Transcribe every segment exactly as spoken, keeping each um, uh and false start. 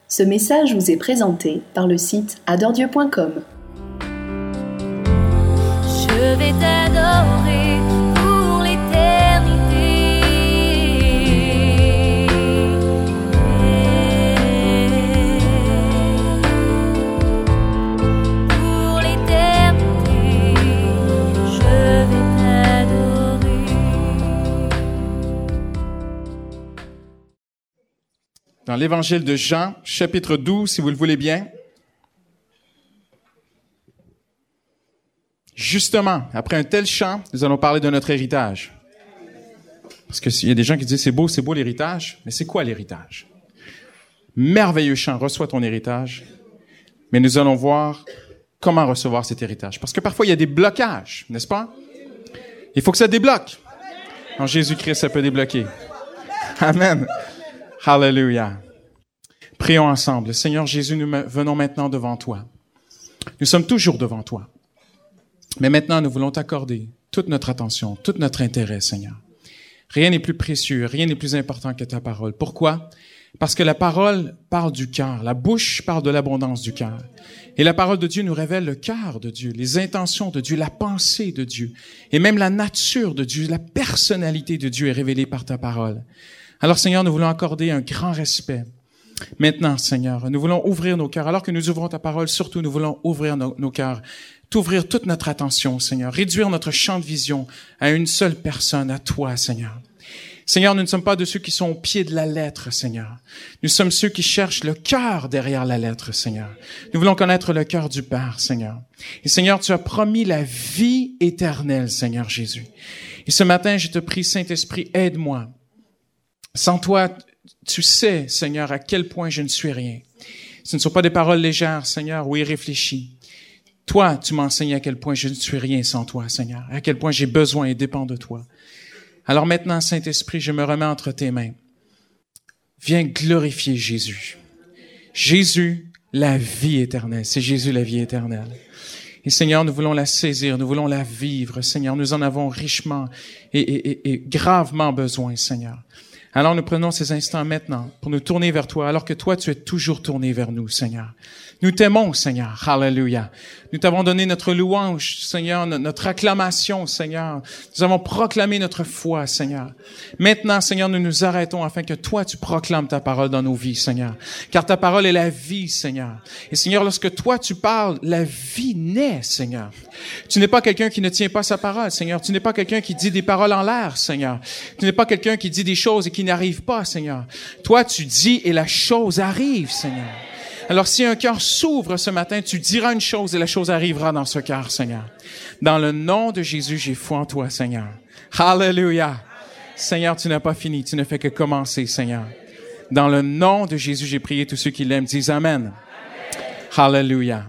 Ce message vous est présenté par le site adore dieu point com. Je vais t'adorer pour l'éternité. Pour l'éternité, je vais t'adorer. Dans l'évangile de Jean, chapitre douze, si vous le voulez bien. Justement, après un tel chant, nous allons parler de notre héritage. Parce qu'il y a des gens qui disent, c'est beau, c'est beau l'héritage, mais c'est quoi l'héritage? Merveilleux chant, reçois ton héritage. Mais nous allons voir comment recevoir cet héritage. Parce que parfois, il y a des blocages, n'est-ce pas? Il faut que ça débloque. En Jésus-Christ, ça peut débloquer. Amen. Hallelujah. Prions ensemble. Seigneur Jésus, nous venons maintenant devant toi. Nous sommes toujours devant toi. Mais maintenant, nous voulons t'accorder toute notre attention, tout notre intérêt, Seigneur. Rien n'est plus précieux, rien n'est plus important que ta parole. Pourquoi? Parce que la parole parle du cœur. La bouche parle de l'abondance du cœur. Et la parole de Dieu nous révèle le cœur de Dieu, les intentions de Dieu, la pensée de Dieu. Et même la nature de Dieu, la personnalité de Dieu est révélée par ta parole. Alors, Seigneur, nous voulons accorder un grand respect. Maintenant, Seigneur, nous voulons ouvrir nos cœurs. Alors que nous ouvrons ta parole, surtout, nous voulons ouvrir nos, nos cœurs, t'ouvrir toute notre attention, Seigneur, réduire notre champ de vision à une seule personne, à toi, Seigneur. Seigneur, nous ne sommes pas de ceux qui sont au pied de la lettre, Seigneur. Nous sommes ceux qui cherchent le cœur derrière la lettre, Seigneur. Nous voulons connaître le cœur du Père, Seigneur. Et Seigneur, tu as promis la vie éternelle, Seigneur Jésus. Et ce matin, je te prie, Saint-Esprit, aide-moi. Sans toi, tu sais, Seigneur, à quel point je ne suis rien. Ce ne sont pas des paroles légères, Seigneur, ou irréfléchies. Toi, tu m'enseignes à quel point je ne suis rien sans toi, Seigneur, à quel point j'ai besoin et dépend de toi. Alors maintenant, Saint-Esprit, je me remets entre tes mains. Viens glorifier Jésus. Jésus, la vie éternelle. C'est Jésus, la vie éternelle. Et Seigneur, nous voulons la saisir, nous voulons la vivre, Seigneur. Nous en avons richement et, et, et, et gravement besoin, Seigneur. Alors nous prenons ces instants maintenant pour nous tourner vers toi, alors que toi, tu es toujours tourné vers nous, Seigneur. Nous t'aimons, Seigneur. Hallelujah. Nous t'avons donné notre louange, Seigneur, notre acclamation, Seigneur. Nous avons proclamé notre foi, Seigneur. Maintenant, Seigneur, nous nous arrêtons afin que toi, tu proclames ta parole dans nos vies, Seigneur. Car ta parole est la vie, Seigneur. Et Seigneur, lorsque toi, tu parles, la vie naît, Seigneur. Tu n'es pas quelqu'un qui ne tient pas sa parole, Seigneur. Tu n'es pas quelqu'un qui dit des paroles en l'air, Seigneur. Tu n'es pas quelqu'un qui dit des choses et qui n'arrive pas, Seigneur. Toi, tu dis et la chose arrive, Seigneur. Alors, si un cœur s'ouvre ce matin, tu diras une chose et la chose arrivera dans ce cœur, Seigneur. Dans le nom de Jésus, j'ai foi en toi, Seigneur. Hallelujah. Seigneur, tu n'as pas fini, tu ne fais que commencer, Seigneur. Dans le nom de Jésus, j'ai prié. Tous ceux qui l'aiment disent Amen. Amen. Hallelujah.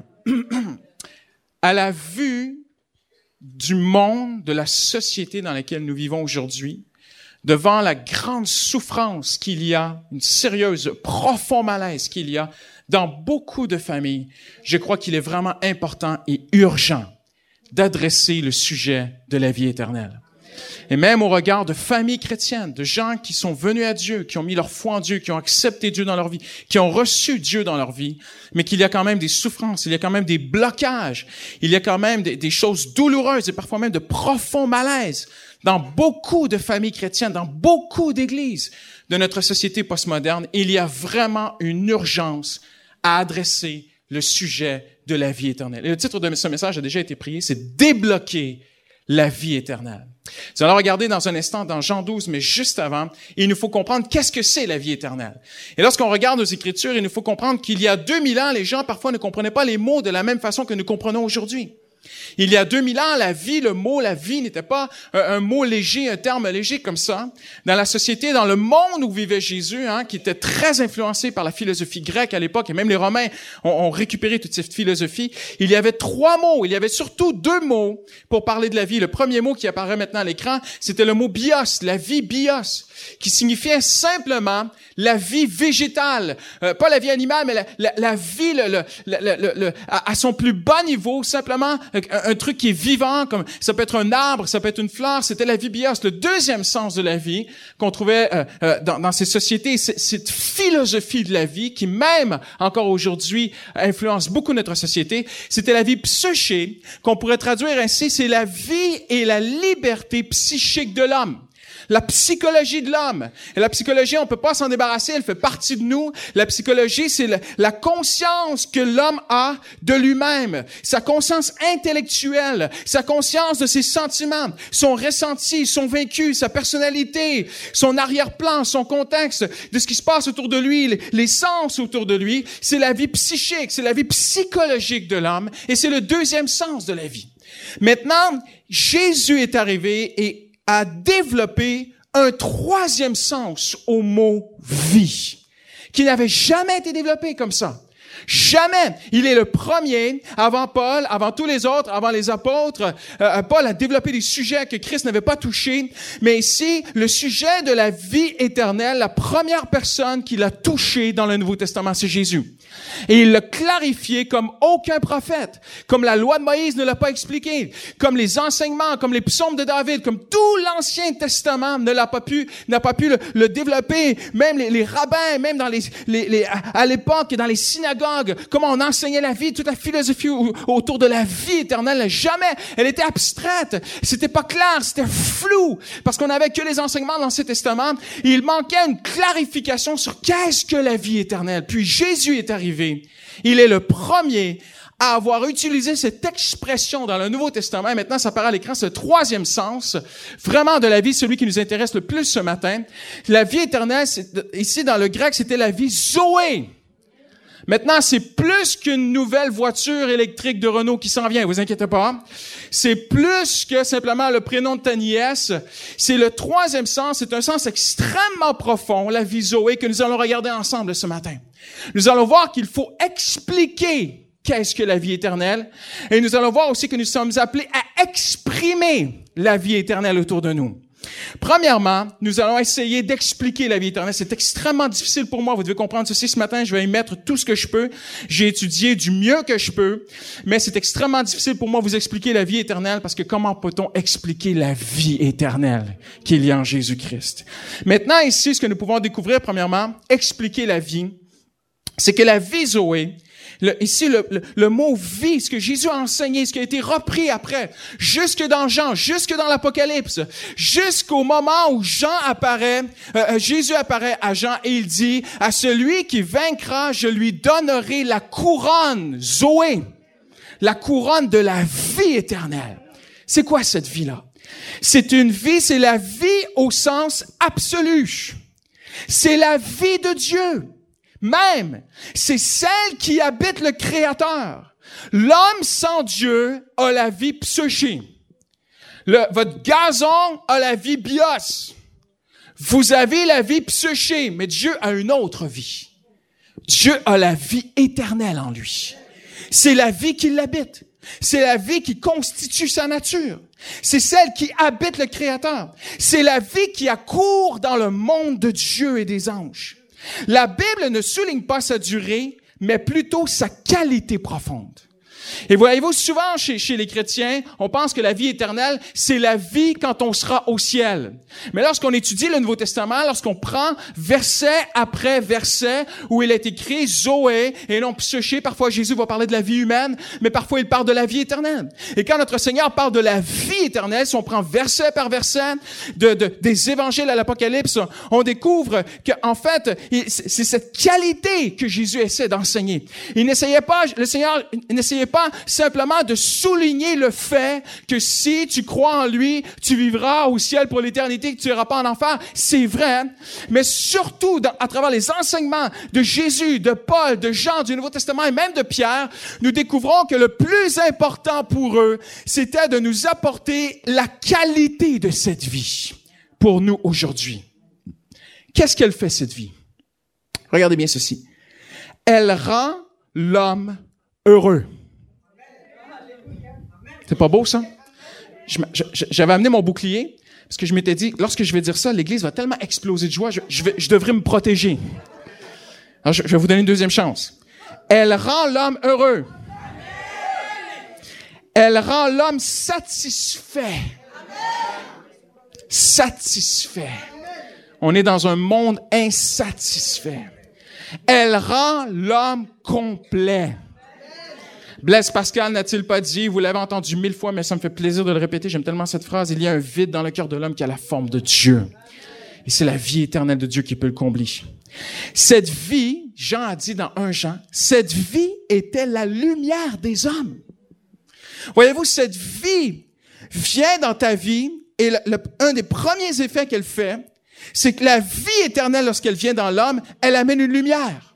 À la vue du monde, de la société dans laquelle nous vivons aujourd'hui, devant la grande souffrance qu'il y a, une sérieuse, profond malaise qu'il y a dans beaucoup de familles, je crois qu'il est vraiment important et urgent d'adresser le sujet de la vie éternelle. Et même au regard de familles chrétiennes, de gens qui sont venus à Dieu, qui ont mis leur foi en Dieu, qui ont accepté Dieu dans leur vie, qui ont reçu Dieu dans leur vie, mais qu'il y a quand même des souffrances, il y a quand même des blocages, il y a quand même des, des choses douloureuses et parfois même de profonds malaises dans beaucoup de familles chrétiennes, dans beaucoup d'églises de notre société postmoderne. Il y a vraiment une urgence à adresser le sujet de la vie éternelle. Et le titre de ce message a déjà été prié, c'est « Débloquer la vie éternelle ». Nous allons regarder dans un instant dans Jean douze, mais juste avant, il nous faut comprendre qu'est-ce que c'est la vie éternelle. Et lorsqu'on regarde nos Écritures, il nous faut comprendre qu'il y a deux mille ans, les gens parfois ne comprenaient pas les mots de la même façon que nous comprenons aujourd'hui. Il y a deux mille ans, la vie, le mot, la vie n'était pas un, un mot léger, un terme léger comme ça. Dans la société, dans le monde où vivait Jésus, hein, qui était très influencé par la philosophie grecque à l'époque, et même les Romains ont, ont récupéré toute cette philosophie, il y avait trois mots, il y avait surtout deux mots pour parler de la vie. Le premier mot qui apparaît maintenant à l'écran, c'était le mot bios, la vie bios, qui signifiait simplement la vie végétale, euh, pas la vie animale, mais la, la, la vie le, le, le, le, le, à, à son plus bas niveau, simplement un, un truc qui est vivant, comme ça peut être un arbre, ça peut être une fleur, c'était la vie bios. Le deuxième sens de la vie qu'on trouvait euh, euh, dans, dans ces sociétés, c'est, cette philosophie de la vie qui même encore aujourd'hui influence beaucoup notre société, c'était la vie psyché, qu'on pourrait traduire ainsi, c'est la vie et la liberté psychique de l'homme. La psychologie de l'homme. Et la psychologie, on peut pas s'en débarrasser, elle fait partie de nous. La psychologie, c'est la, la conscience que l'homme a de lui-même, sa conscience intellectuelle, sa conscience de ses sentiments, son ressenti, son vécu, sa personnalité, son arrière-plan, son contexte, de ce qui se passe autour de lui, les, les sens autour de lui. C'est la vie psychique, c'est la vie psychologique de l'homme, et c'est le deuxième sens de la vie. Maintenant, Jésus est arrivé et a développé un troisième sens au mot « vie », qui n'avait jamais été développé comme ça. Jamais. Il est le premier, avant Paul, avant tous les autres, avant les apôtres. Euh, Paul a développé des sujets que Christ n'avait pas touchés. Mais ici, le sujet de la vie éternelle, la première personne qui l'a touché dans le Nouveau Testament, c'est Jésus. Et il l'a clarifié comme aucun prophète, comme la loi de Moïse ne l'a pas expliqué, comme les enseignements, comme les psaumes de David, comme tout l'Ancien Testament ne l'a pas pu, n'a pas pu le, le développer. Même les, les rabbins, même dans les, les, les, à l'époque, dans les synagogues, comment on enseignait la vie, toute la philosophie autour de la vie éternelle, jamais. Elle était abstraite. C'était pas clair, c'était flou, parce qu'on n'avait que les enseignements de l'Ancien Testament. Et il manquait une clarification sur qu'est-ce que la vie éternelle. Puis Jésus est arrivé. Il est le premier à avoir utilisé cette expression dans le Nouveau Testament. Et maintenant, ça apparaît à l'écran, ce troisième sens, vraiment de la vie, celui qui nous intéresse le plus ce matin. La vie éternelle, c'est, ici dans le grec, c'était la vie Zoé. Maintenant, c'est plus qu'une nouvelle voiture électrique de Renault qui s'en vient, vous inquiétez pas. C'est plus que simplement le prénom de ta nièce. C'est le troisième sens, c'est un sens extrêmement profond, la vie Zoé, que nous allons regarder ensemble ce matin. Nous allons voir qu'il faut expliquer qu'est-ce que la vie éternelle, et nous allons voir aussi que nous sommes appelés à exprimer la vie éternelle autour de nous. Premièrement, nous allons essayer d'expliquer la vie éternelle. C'est extrêmement difficile pour moi. Vous devez comprendre ceci ce matin. Je vais y mettre tout ce que je peux. J'ai étudié du mieux que je peux, mais c'est extrêmement difficile pour moi de vous expliquer la vie éternelle parce que comment peut-on expliquer la vie éternelle qu'il y a en Jésus-Christ? Maintenant, ici, ce que nous pouvons découvrir, premièrement, expliquer la vie, c'est que la vie Zoé, Le, ici, le, le, le mot « vie », ce que Jésus a enseigné, ce qui a été repris après, jusque dans Jean, jusque dans l'Apocalypse, jusqu'au moment où Jean apparaît, euh, Jésus apparaît à Jean et il dit « À celui qui vaincra, je lui donnerai la couronne, Zoé, la couronne de la vie éternelle. » C'est quoi cette vie-là? C'est une vie, c'est la vie au sens absolu. C'est la vie de Dieu. Même, c'est celle qui habite le Créateur. L'homme sans Dieu a la vie psyché. Le, votre gazon a la vie bios. Vous avez la vie psyché, mais Dieu a une autre vie. Dieu a la vie éternelle en lui. C'est la vie qui l'habite. C'est la vie qui constitue sa nature. C'est celle qui habite le Créateur. C'est la vie qui accourt dans le monde de Dieu et des anges. La Bible ne souligne pas sa durée, mais plutôt sa qualité profonde. Et voyez-vous, souvent chez, chez les chrétiens, on pense que la vie éternelle, c'est la vie quand on sera au ciel. Mais lorsqu'on étudie le Nouveau Testament, lorsqu'on prend verset après verset où il est écrit Zoé et non psyché, parfois Jésus va parler de la vie humaine, mais parfois il parle de la vie éternelle. Et quand notre Seigneur parle de la vie éternelle, si on prend verset par verset de, de, des évangiles à l'Apocalypse, on découvre qu'en fait, c'est cette qualité que Jésus essaie d'enseigner. Il n'essayait pas, le Seigneur n'essayait pas simplement de souligner le fait que si tu crois en lui, tu vivras au ciel pour l'éternité, que tu n'iras pas en enfer. C'est vrai, mais surtout dans, à travers les enseignements de Jésus, de Paul, de Jean, du Nouveau Testament et même de Pierre, nous découvrons que le plus important pour eux, c'était de nous apporter la qualité de cette vie pour nous aujourd'hui. Qu'est-ce qu'elle fait, cette vie? Regardez bien ceci. Elle rend l'homme heureux. C'est pas beau, ça? Je, je, j'avais amené mon bouclier parce que je m'étais dit, lorsque je vais dire ça, l'Église va tellement exploser de joie, je, je, vais, je devrais me protéger. Alors, je, je vais vous donner une deuxième chance. Elle rend l'homme heureux. Elle rend l'homme satisfait. Satisfait. On est dans un monde insatisfait. Elle rend l'homme complet. Blaise Pascal n'a-t-il pas dit, vous l'avez entendu mille fois, mais ça me fait plaisir de le répéter, j'aime tellement cette phrase, il y a un vide dans le cœur de l'homme qui a la forme de Dieu. Et c'est la vie éternelle de Dieu qui peut le combler. Cette vie, Jean a dit dans un Jean, cette vie était la lumière des hommes. Voyez-vous, cette vie vient dans ta vie et le, le, un des premiers effets qu'elle fait, c'est que la vie éternelle, lorsqu'elle vient dans l'homme, elle amène une lumière.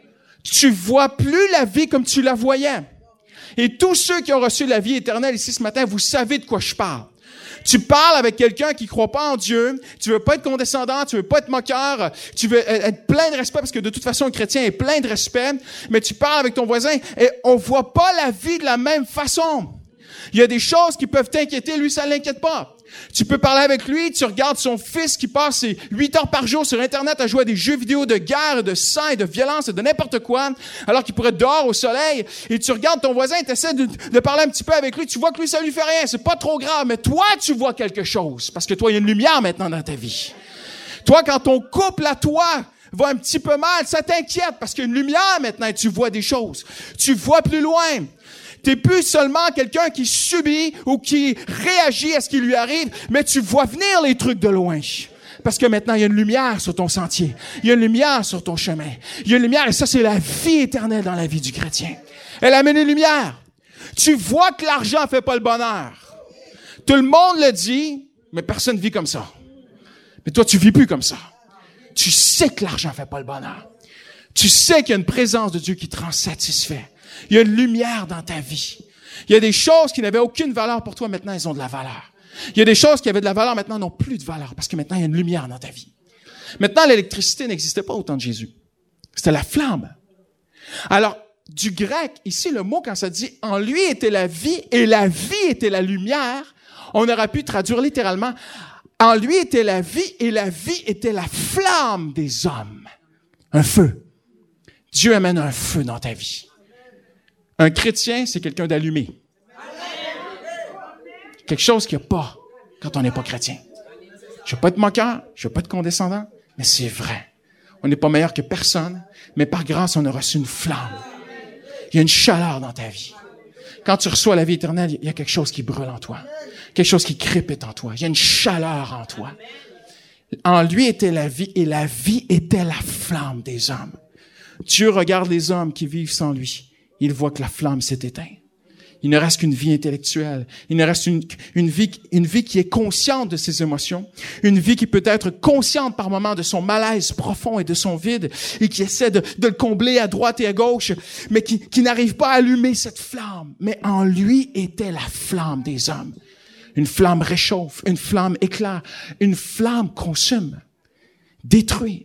Tu vois plus la vie comme tu la voyais. Et tous ceux qui ont reçu la vie éternelle ici ce matin, vous savez de quoi je parle. Tu parles avec quelqu'un qui croit pas en Dieu, tu veux pas être condescendant, tu veux pas être moqueur, tu veux être plein de respect parce que de toute façon un chrétien est plein de respect, mais tu parles avec ton voisin et on voit pas la vie de la même façon. Il y a des choses qui peuvent t'inquiéter, lui ça l'inquiète pas. Tu peux parler avec lui, tu regardes son fils qui passe huit heures par jour sur Internet à jouer à des jeux vidéo de guerre, de sang et de violence et de n'importe quoi, alors qu'il pourrait être dehors au soleil, et tu regardes ton voisin et tu essaies de, de parler un petit peu avec lui, tu vois que lui ça lui fait rien, c'est pas trop grave, mais toi tu vois quelque chose, parce que toi il y a une lumière maintenant dans ta vie. Toi quand ton couple à toi va un petit peu mal, ça t'inquiète, parce qu'il y a une lumière maintenant et tu vois des choses. Tu vois plus loin. T'es plus seulement quelqu'un qui subit ou qui réagit à ce qui lui arrive, mais tu vois venir les trucs de loin. Parce que maintenant, il y a une lumière sur ton sentier. Il y a une lumière sur ton chemin. Il y a une lumière, et ça, c'est la vie éternelle dans la vie du chrétien. Elle amène une lumière. Tu vois que l'argent fait pas le bonheur. Tout le monde le dit, mais personne ne vit comme ça. Mais toi, tu vis plus comme ça. Tu sais que l'argent fait pas le bonheur. Tu sais qu'il y a une présence de Dieu qui te rend satisfait. Il y a une lumière dans ta vie. Il y a des choses qui n'avaient aucune valeur pour toi, maintenant elles ont de la valeur. Il y a des choses qui avaient de la valeur, maintenant n'ont plus de valeur, parce que maintenant il y a une lumière dans ta vie. Maintenant, l'électricité n'existait pas au temps de Jésus. C'était la flamme. Alors, du grec, ici, le mot, quand ça dit « en lui était la vie et la vie était la lumière », on aurait pu traduire littéralement « en lui était la vie et la vie était la flamme des hommes ». Un feu. Dieu amène un feu dans ta vie. Un chrétien, c'est quelqu'un d'allumé. Quelque chose qu'il n'y a pas quand on n'est pas chrétien. Je ne veux pas être moqueur, je ne veux pas être condescendant, mais c'est vrai. On n'est pas meilleur que personne, mais par grâce, on a reçu une flamme. Il y a une chaleur dans ta vie. Quand tu reçois la vie éternelle, il y a quelque chose qui brûle en toi. Quelque chose qui crépite en toi. Il y a une chaleur en toi. En lui était la vie et la vie était la flamme des hommes. Dieu regarde les hommes qui vivent sans lui. Il voit que la flamme s'est éteinte. Il ne reste qu'une vie intellectuelle. Il ne reste une, une vie, une vie qui est consciente de ses émotions. Une vie qui peut être consciente par moments de son malaise profond et de son vide et qui essaie de, de le combler à droite et à gauche, mais qui, qui n'arrive pas à allumer cette flamme. Mais en lui était la flamme des hommes. Une flamme réchauffe, une flamme éclaire, une flamme consume, détruit.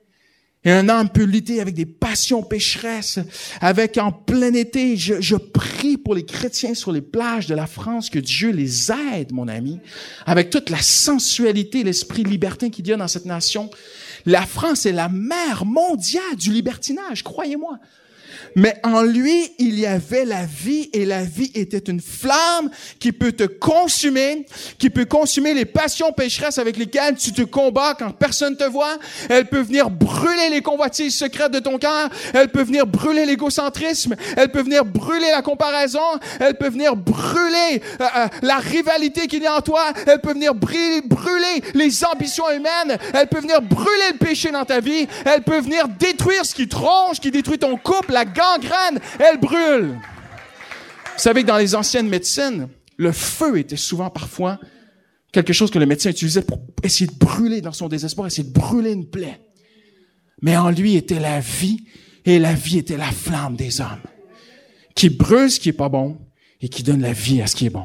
Et un homme peut lutter avec des passions pécheresses, avec en plein été, je, je prie pour les chrétiens sur les plages de la France, que Dieu les aide, mon ami, avec toute la sensualité, l'esprit libertin qu'il y a dans cette nation. La France est la mère mondiale du libertinage, croyez-moi. Mais en lui, il y avait la vie et la vie était une flamme qui peut te consumer, qui peut consumer les passions pécheresses avec lesquelles tu te combats quand personne te voit. Elle peut venir brûler les convoitises secrètes de ton cœur. Elle peut venir brûler l'égocentrisme. Elle peut venir brûler la comparaison. Elle peut venir brûler euh, euh, la rivalité qu'il y a en toi. Elle peut venir brûler, brûler les ambitions humaines. Elle peut venir brûler le péché dans ta vie. Elle peut venir détruire ce qui te ronge, qui détruit ton couple, la gangrène, elle brûle. Vous savez que dans les anciennes médecines, le feu était souvent parfois quelque chose que le médecin utilisait pour essayer de brûler dans son désespoir, essayer de brûler une plaie. Mais en lui était la vie, et la vie était la flamme des hommes, qui brûle ce qui est pas bon et qui donne la vie à ce qui est bon.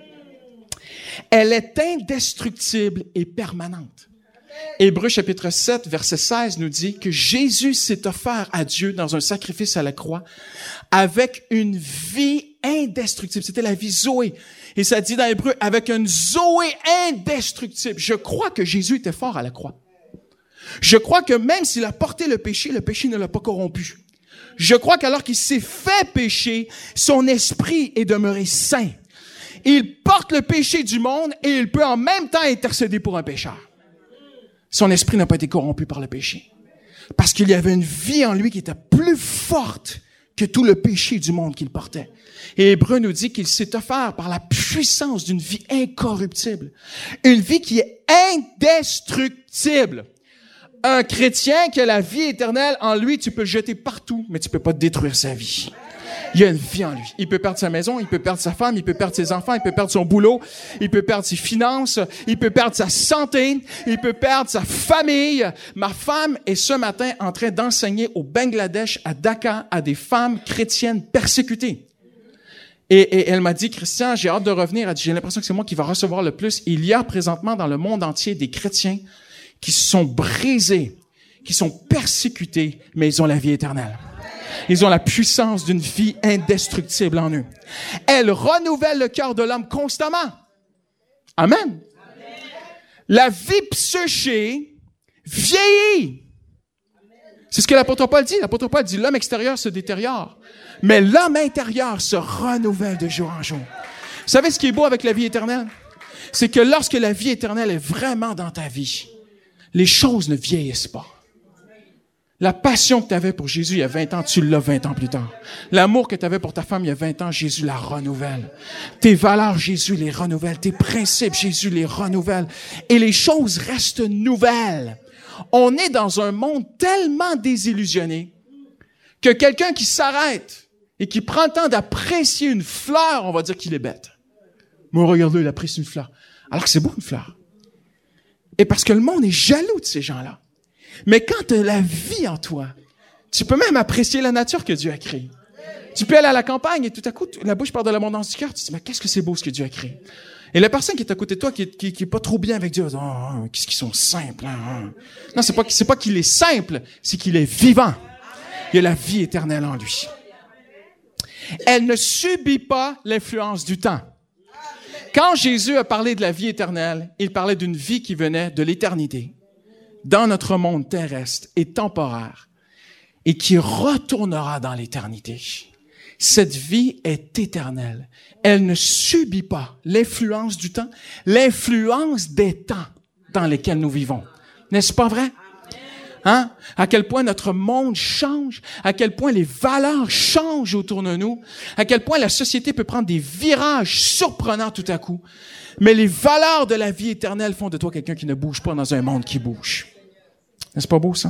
Elle est indestructible et permanente. Hébreux chapitre sept, verset seize nous dit que Jésus s'est offert à Dieu dans un sacrifice à la croix avec une vie indestructible. C'était la vie Zoé. Et ça dit dans Hébreux, avec une Zoé indestructible. Je crois que Jésus était fort à la croix. Je crois que même s'il a porté le péché, le péché ne l'a pas corrompu. Je crois qu'alors qu'il s'est fait pécher, son esprit est demeuré saint. Il porte le péché du monde et il peut en même temps intercéder pour un pécheur. Son esprit n'a pas été corrompu par le péché. Parce qu'il y avait une vie en lui qui était plus forte que tout le péché du monde qu'il portait. Et Hébreu nous dit qu'il s'est offert par la puissance d'une vie incorruptible. Une vie qui est indestructible. Un chrétien qui a la vie éternelle en lui, tu peux le jeter partout, mais tu peux pas détruire sa vie. Il y a une vie en lui. Il peut perdre sa maison, il peut perdre sa femme, il peut perdre ses enfants, il peut perdre son boulot, il peut perdre ses finances, il peut perdre sa santé, il peut perdre sa famille. Ma femme est ce matin en train d'enseigner au Bangladesh, à Dhaka, à des femmes chrétiennes persécutées. Et, et elle m'a dit, Christian, j'ai hâte de revenir. Elle dit, j'ai l'impression que c'est moi qui va recevoir le plus. Il y a présentement dans le monde entier des chrétiens qui sont brisés, qui sont persécutés, mais ils ont la vie éternelle. Ils ont la puissance d'une vie indestructible en eux. Elle renouvelle le cœur de l'homme constamment. Amen. Amen. La vie psyché vieillit. C'est ce que l'apôtre Paul dit. L'apôtre Paul dit, l'homme extérieur se détériore, mais l'homme intérieur se renouvelle de jour en jour. Vous savez ce qui est beau avec la vie éternelle? C'est que lorsque la vie éternelle est vraiment dans ta vie, les choses ne vieillissent pas. La passion que tu avais pour Jésus il y a vingt ans, tu l'as vingt ans plus tard. L'amour que tu avais pour ta femme il y a vingt ans, Jésus la renouvelle. Tes valeurs, Jésus les renouvelle. Tes principes, Jésus les renouvelle. Et les choses restent nouvelles. On est dans un monde tellement désillusionné que quelqu'un qui s'arrête et qui prend le temps d'apprécier une fleur, on va dire qu'il est bête. Mais regarde-le, il apprécie une fleur. Alors que c'est beau une fleur. Et parce que le monde est jaloux de ces gens-là. Mais quand tu as la vie en toi, tu peux même apprécier la nature que Dieu a créée. Tu peux aller à la campagne et tout à coup, la bouche part de l'abondance du cœur. Tu te dis, mais qu'est-ce que c'est beau ce que Dieu a créé. Et la personne qui est à côté de toi, qui est, qui, qui est pas trop bien avec Dieu, dit, oh, oh, qu'est-ce qu'ils sont simples. Hein, hein. Non, c'est pas, c'est pas qu'il est simple, c'est qu'il est vivant. Il y a la vie éternelle en lui. Elle ne subit pas l'influence du temps. Quand Jésus a parlé de la vie éternelle, il parlait d'une vie qui venait de l'éternité, dans notre monde terrestre et temporaire, et qui retournera dans l'éternité. Cette vie est éternelle. Elle ne subit pas l'influence du temps, l'influence des temps dans lesquels nous vivons. N'est-ce pas vrai? Hein? À quel point notre monde change, à quel point les valeurs changent autour de nous, à quel point la société peut prendre des virages surprenants tout à coup. Mais les valeurs de la vie éternelle font de toi quelqu'un qui ne bouge pas dans un monde qui bouge. N'est-ce pas beau, ça?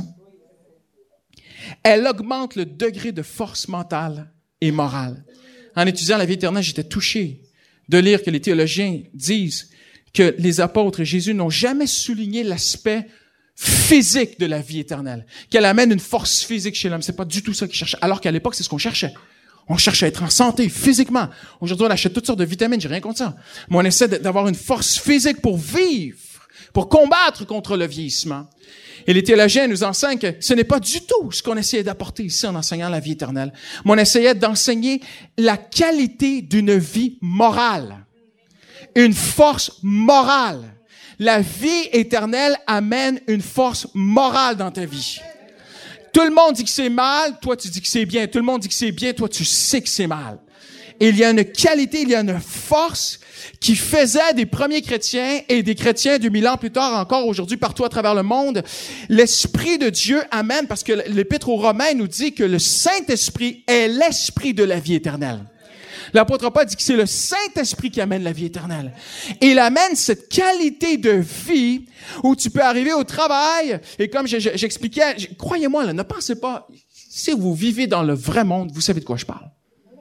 Elle augmente le degré de force mentale et morale. En étudiant la vie éternelle, j'étais touché de lire que les théologiens disent que les apôtres et Jésus n'ont jamais souligné l'aspect physique de la vie éternelle, qu'elle amène une force physique chez l'homme. C'est pas du tout ça qu'ils cherchaient. Alors qu'à l'époque, c'est ce qu'on cherchait. On cherche à être en santé, physiquement. Aujourd'hui, on achète toutes sortes de vitamines, j'ai rien contre ça. Mais on essaie d'avoir une force physique pour vivre, pour combattre contre le vieillissement. Et les théologiens nous enseignent que ce n'est pas du tout ce qu'on essayait d'apporter ici en enseignant la vie éternelle. Mais on essayait d'enseigner la qualité d'une vie morale. Une force morale. La vie éternelle amène une force morale dans ta vie. Tout le monde dit que c'est mal, toi tu dis que c'est bien. Tout le monde dit que c'est bien, toi tu sais que c'est mal. Et il y a une qualité, il y a une force qui faisait des premiers chrétiens et des chrétiens deux mille ans plus tard encore aujourd'hui partout à travers le monde. L'Esprit de Dieu amène, parce que l'Épître aux Romains nous dit que le Saint-Esprit est l'Esprit de la vie éternelle. L'apôtre Paul dit que c'est le Saint-Esprit qui amène la vie éternelle. Et il amène cette qualité de vie où tu peux arriver au travail et comme j'expliquais, croyez-moi, là, ne pensez pas, si vous vivez dans le vrai monde, vous savez de quoi je parle.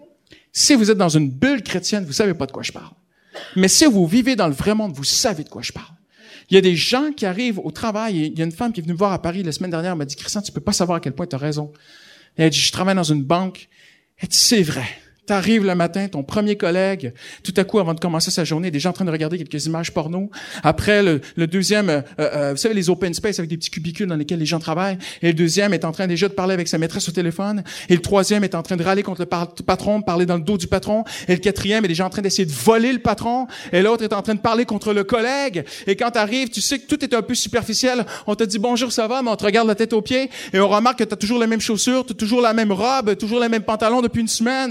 Si vous êtes dans une bulle chrétienne, vous savez pas de quoi je parle. Mais si vous vivez dans le vrai monde, vous savez de quoi je parle. Il y a des gens qui arrivent au travail, et il y a une femme qui est venue me voir à Paris la semaine dernière, elle m'a dit, Christian, tu peux pas savoir à quel point tu as raison. Elle dit, je travaille dans une banque. Elle dit, c'est vrai. T'arrives le matin, ton premier collègue, tout à coup, avant de commencer sa journée, déjà en train de regarder quelques images porno. Après, le, le deuxième, euh, euh, vous savez, les open space avec des petits cubicules dans lesquels les gens travaillent. Et le deuxième est en train déjà de parler avec sa maîtresse au téléphone. Et le troisième est en train de râler contre le par- patron, de parler dans le dos du patron. Et le quatrième est déjà en train d'essayer de voler le patron. Et l'autre est en train de parler contre le collègue. Et quand t'arrives, tu sais que tout est un peu superficiel. On te dit bonjour, ça va, mais on te regarde la tête aux pieds. Et on remarque que t'as toujours les mêmes chaussures, t'as toujours la même robe, toujours les mêmes pantalons depuis une semaine. Et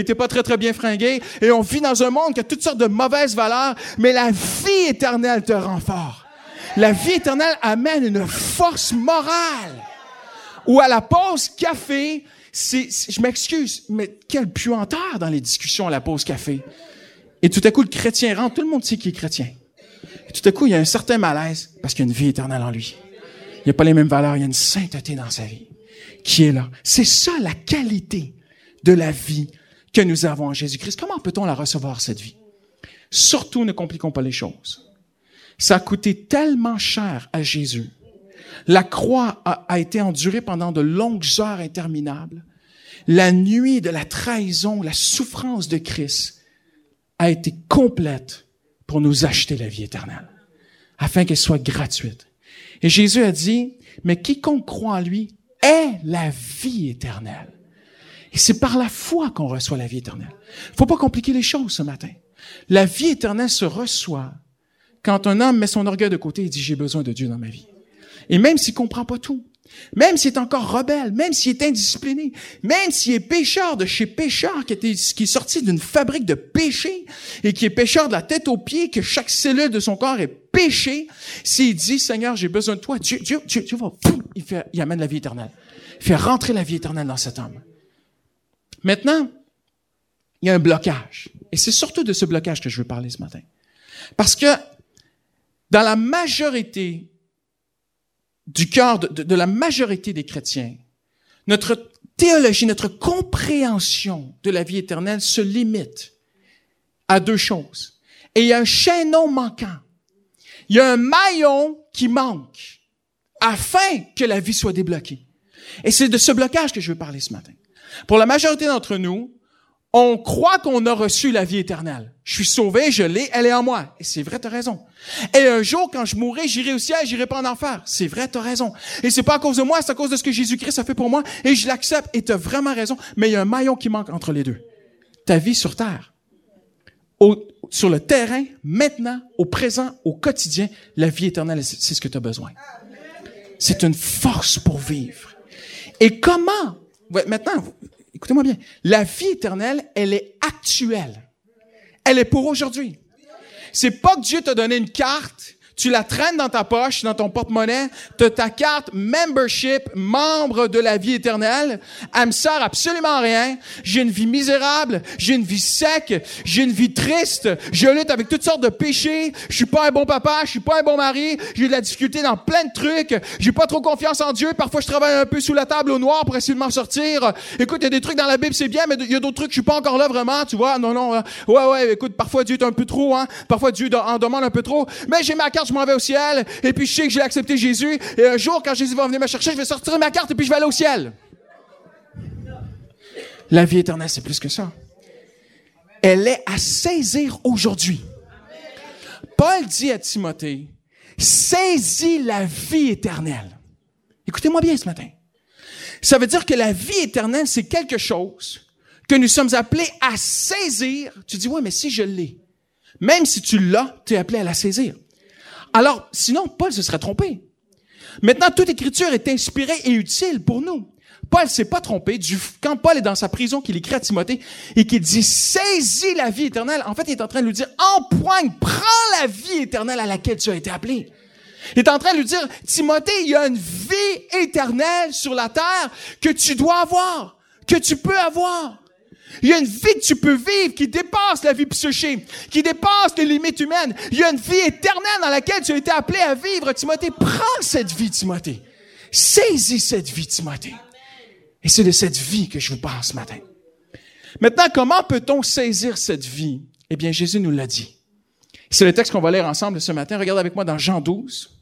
t'es pas très, très bien fringué, et on vit dans un monde qui a toutes sortes de mauvaises valeurs, mais la vie éternelle te rend fort. La vie éternelle amène une force morale. Ou à la pause café, c'est, c'est, je m'excuse, mais quelle puanteur dans les discussions à la pause café. Et tout à coup, le chrétien rentre, tout le monde sait qu'il est chrétien. Et tout à coup, il y a un certain malaise parce qu'il y a une vie éternelle en lui. Il n'y a pas les mêmes valeurs, il y a une sainteté dans sa vie qui est là. C'est ça la qualité de la vie que nous avons en Jésus-Christ. Comment peut-on la recevoir, cette vie? Surtout, ne compliquons pas les choses. Ça a coûté tellement cher à Jésus. La croix a, a été endurée pendant de longues heures interminables. La nuit de la trahison, la souffrance de Christ a été complète pour nous acheter la vie éternelle, afin qu'elle soit gratuite. Et Jésus a dit, mais quiconque croit en lui est la vie éternelle. Et c'est par la foi qu'on reçoit la vie éternelle. Faut pas compliquer les choses ce matin. La vie éternelle se reçoit quand un homme met son orgueil de côté et dit, j'ai besoin de Dieu dans ma vie. Et même s'il comprend pas tout, même s'il est encore rebelle, même s'il est indiscipliné, même s'il est pécheur de chez pécheur, qui, était, qui est sorti d'une fabrique de péché et qui est pécheur de la tête aux pieds, que chaque cellule de son corps est péché, s'il dit, Seigneur, j'ai besoin de toi, Dieu, Dieu, Dieu, Dieu va, il, fait, il amène la vie éternelle. Il fait rentrer la vie éternelle dans cet homme. Maintenant, il y a un blocage. Et c'est surtout de ce blocage que je veux parler ce matin. Parce que dans la majorité du cœur de, de, de la majorité des chrétiens, notre théologie, notre compréhension de la vie éternelle se limite à deux choses. Et il y a un chaînon manquant. Il y a un maillon qui manque afin que la vie soit débloquée. Et c'est de ce blocage que je veux parler ce matin. Pour la majorité d'entre nous, on croit qu'on a reçu la vie éternelle. Je suis sauvé, je l'ai, elle est en moi. Et c'est vrai, t'as raison. Et un jour, quand je mourrai, j'irai au ciel, j'irai pas en enfer. C'est vrai, t'as raison. Et c'est pas à cause de moi, c'est à cause de ce que Jésus-Christ a fait pour moi. Et je l'accepte. Et t'as vraiment raison. Mais il y a un maillon qui manque entre les deux. Ta vie sur terre. Au, sur le terrain, maintenant, au présent, au quotidien, la vie éternelle, c'est, c'est ce que t'as besoin. C'est une force pour vivre. Et comment? Ouais, maintenant, écoutez-moi bien. La vie éternelle, elle est actuelle. Elle est pour aujourd'hui. C'est pas que Dieu t'a donné une carte, tu la traînes dans ta poche, dans ton porte-monnaie, t'as ta carte membership, membre de la vie éternelle. Elle me sert absolument à rien. J'ai une vie misérable, j'ai une vie sec, j'ai une vie triste, je lutte avec toutes sortes de péchés, je suis pas un bon papa, je suis pas un bon mari, j'ai de la difficulté dans plein de trucs, j'ai pas trop confiance en Dieu, parfois je travaille un peu sous la table au noir pour essayer de m'en sortir. Écoute, il y a des trucs dans la Bible, c'est bien, mais il y a d'autres trucs, je suis pas encore là vraiment, tu vois. Non, non, ouais, ouais, écoute, parfois Dieu est un peu trop, hein, parfois Dieu en demande un peu trop, mais j'ai ma carte, je m'en vais au ciel, et puis je sais que j'ai accepté Jésus, et un jour, quand Jésus va venir me chercher, je vais sortir ma carte, et puis je vais aller au ciel. La vie éternelle, c'est plus que ça. Elle est à saisir aujourd'hui. Paul dit à Timothée, saisis la vie éternelle. Écoutez-moi bien ce matin. Ça veut dire que la vie éternelle, c'est quelque chose que nous sommes appelés à saisir. Tu dis, ouais, mais si je l'ai, même si tu l'as, tu es appelé à la saisir. Alors, sinon, Paul se serait trompé. Maintenant, toute écriture est inspirée et utile pour nous. Paul s'est pas trompé. Du, quand Paul est dans sa prison, qu'il écrit à Timothée et qu'il dit « Saisis la vie éternelle », en fait, il est en train de lui dire « Empoigne, prends la vie éternelle à laquelle tu as été appelé. » Il est en train de lui dire « Timothée, il y a une vie éternelle sur la terre que tu dois avoir, que tu peux avoir. » Il y a une vie que tu peux vivre qui dépasse la vie psychique, qui dépasse les limites humaines. Il y a une vie éternelle dans laquelle tu as été appelé à vivre. Timothée, prends cette vie, Timothée. Saisis cette vie, Timothée. Et c'est de cette vie que je vous parle ce matin. Maintenant, comment peut-on saisir cette vie? Eh bien, Jésus nous l'a dit. C'est le texte qu'on va lire ensemble ce matin. Regarde avec moi dans Jean douze.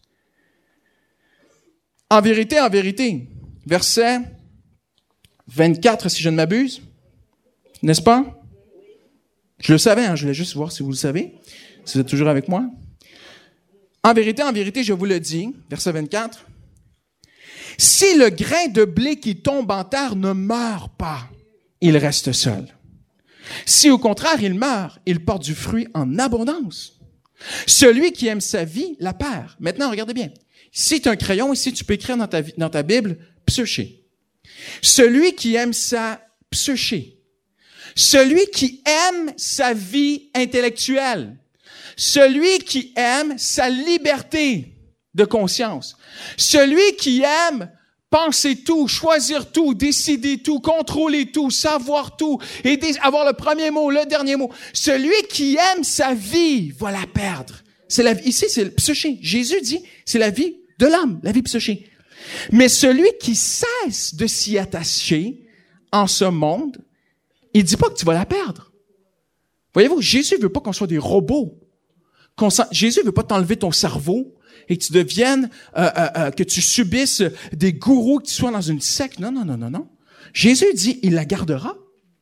En vérité, en vérité, verset vingt-quatre, si je ne m'abuse. N'est-ce pas? Je le savais, hein, je voulais juste voir si vous le savez, si vous êtes toujours avec moi. En vérité, en vérité, je vous le dis, verset vingt-quatre, « Si le grain de blé qui tombe en terre ne meurt pas, il reste seul. Si au contraire il meurt, il porte du fruit en abondance. Celui qui aime sa vie la perd. » Maintenant, regardez bien. Si tu as un crayon, ici, tu peux écrire dans ta, dans ta Bible, « psyché ». Celui qui aime sa psyché. Celui qui aime sa vie intellectuelle. Celui qui aime sa liberté de conscience. Celui qui aime penser tout, choisir tout, décider tout, contrôler tout, savoir tout, et avoir le premier mot, le dernier mot. Celui qui aime sa vie va la perdre. C'est la, ici, c'est le psyché. Jésus dit, c'est la vie de l'âme, la vie psyché. Mais celui qui cesse de s'y attacher en ce monde, il dit pas que tu vas la perdre. Voyez-vous, Jésus veut pas qu'on soit des robots. Qu'on sent, Jésus veut pas t'enlever ton cerveau et que tu deviennes, euh, euh, euh, que tu subisses des gourous, que tu sois dans une secte. Non, non, non, non, non. Jésus dit, il la gardera.